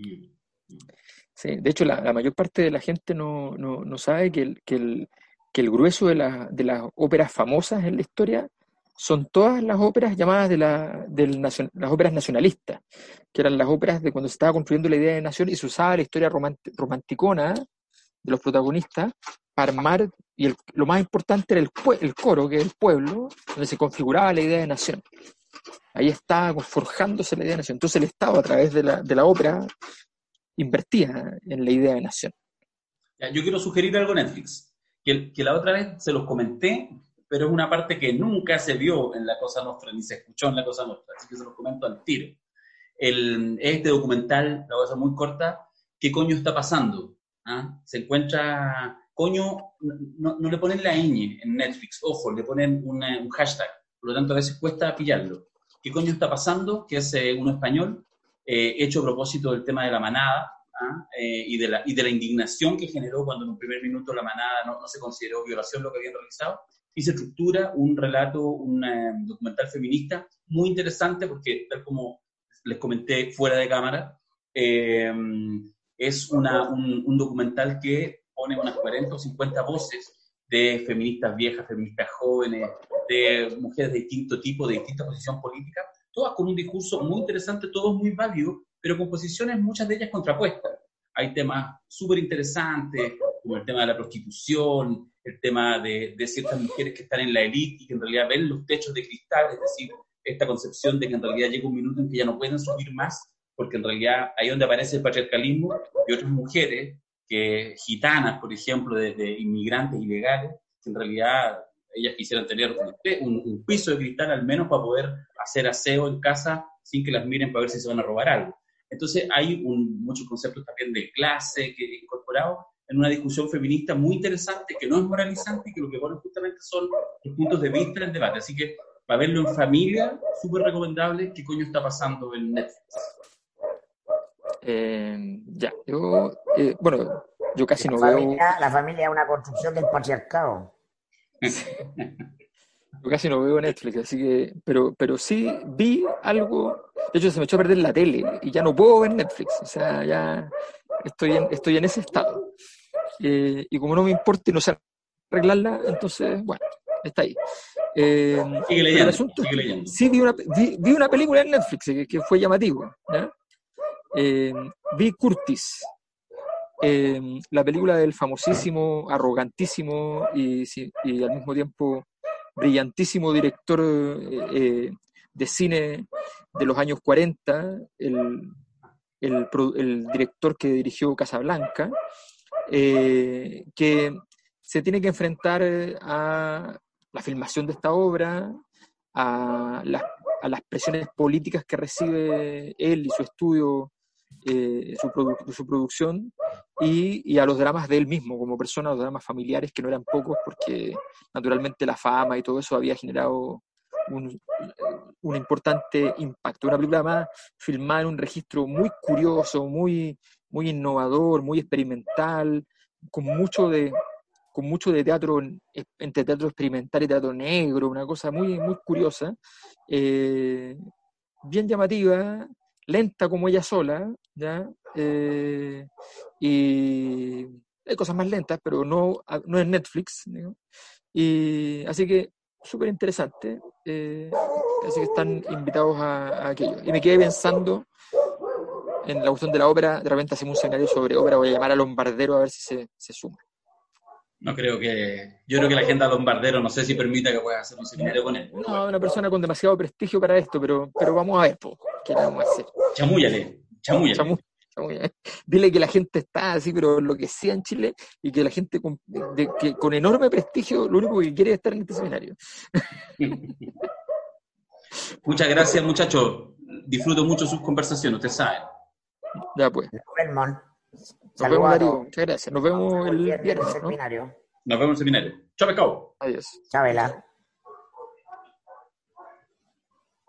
Sí, de hecho, la mayor parte de la gente no sabe que el grueso de las óperas famosas en la historia son todas las óperas llamadas las óperas nacionalistas, que eran las óperas de cuando se estaba construyendo la idea de nación y se usaba la historia romanticona de los protagonistas para armar, y lo más importante era el coro, que es el pueblo, donde se configuraba la idea de nación. Ahí estaba forjándose la idea de nación. Entonces el Estado, a través de la ópera, invertía en la idea de nación. Ya, yo quiero sugerir algo a Netflix, que la otra vez se los comenté, pero es una parte que nunca se vio en La Cosa Nostra, ni se escuchó en La Cosa Nostra, así que se los comento al tiro. Este documental, la cosa muy corta, ¿qué coño está pasando? ¿Ah? Se encuentra, coño, no le ponen la ñ en Netflix, ojo, le ponen un hashtag, por lo tanto a veces cuesta pillarlo. ¿Qué coño está pasando? Que es uno español, hecho a propósito del tema de la manada, y de la indignación que generó cuando en un primer minuto la manada no se consideró violación lo que habían realizado, y se estructura un relato, un documental feminista muy interesante porque, tal como les comenté fuera de cámara, es un documental que pone unas 40 o 50 voces de feministas viejas, feministas jóvenes, de mujeres de distinto tipo, de distinta posición política, todas con un discurso muy interesante, todos muy válidos, pero con posiciones, muchas de ellas contrapuestas. Hay temas súper interesantes, como el tema de la prostitución, el tema de ciertas mujeres que están en la élite y que en realidad ven los techos de cristal, es decir, esta concepción de que en realidad llega un minuto en que ya no pueden subir más, porque en realidad ahí donde aparece el patriarcalismo, y otras mujeres, gitanas, por ejemplo, de inmigrantes ilegales, que en realidad ellas quisieran tener un piso de cristal al menos para poder hacer aseo en casa sin que las miren para ver si se van a robar algo. Entonces hay muchos conceptos también de clase que he incorporado en una discusión feminista muy interesante, que no es moralizante y que lo que pone justamente son los puntos de vista del debate. Así que para verlo en familia, súper recomendable. ¿Qué coño está pasando en Netflix? Bueno, yo casi no veo... La familia es una construcción del patriarcado. Yo casi no veo Netflix, así que... Pero sí vi algo... De hecho, se me echó a perder la tele y ya no puedo ver Netflix. O sea, ya estoy en ese estado. Y como no me importa y no sé arreglarla, entonces, bueno, está ahí. Sigue leyendo, sigue leyendo. Sí vi una película en Netflix que fue llamativo, ¿ya? Vi Curtis, la película del famosísimo, arrogantísimo y al mismo tiempo brillantísimo director de cine de los años 40, el director que dirigió Casablanca, que se tiene que enfrentar a la filmación de esta obra, a las a las presiones políticas que recibe él y su estudio, su producción, y a los dramas de él mismo como persona, los dramas familiares, que no eran pocos, porque naturalmente la fama y todo eso había generado un importante impacto. Una película más filmada en un registro muy curioso, muy innovador, muy experimental, con mucho de teatro, entre teatro experimental y teatro negro, una cosa muy curiosa, bien llamativa, lenta como ella sola, ¿ya? Y hay cosas más lentas, pero no es Netflix, ¿no? Y así que súper interesante, así que están invitados a aquello. Y me quedé pensando en la cuestión de la ópera. De repente hacemos un seminario sobre ópera, voy a llamar a Lombardero a ver si se suma. Yo creo que la agenda Lombardero no sé si permita que puedas hacer un seminario con él. No, una persona con demasiado prestigio para esto, pero vamos a ver, ¿qué le vamos a hacer? Chamúyale. Chamulla. Dile que la gente está así, pero enloquecida en Chile, y que la gente que con enorme prestigio lo único que quiere es estar en este seminario. Muchas gracias, muchachos. Disfruto mucho sus conversaciones, ustedes saben. Ya pues. Nos vemos, Darío. Muchas gracias. Nos vemos el viernes, ¿no? seminario. Nos vemos en el seminario. Chao, pescado. Adiós. Chao, Vela.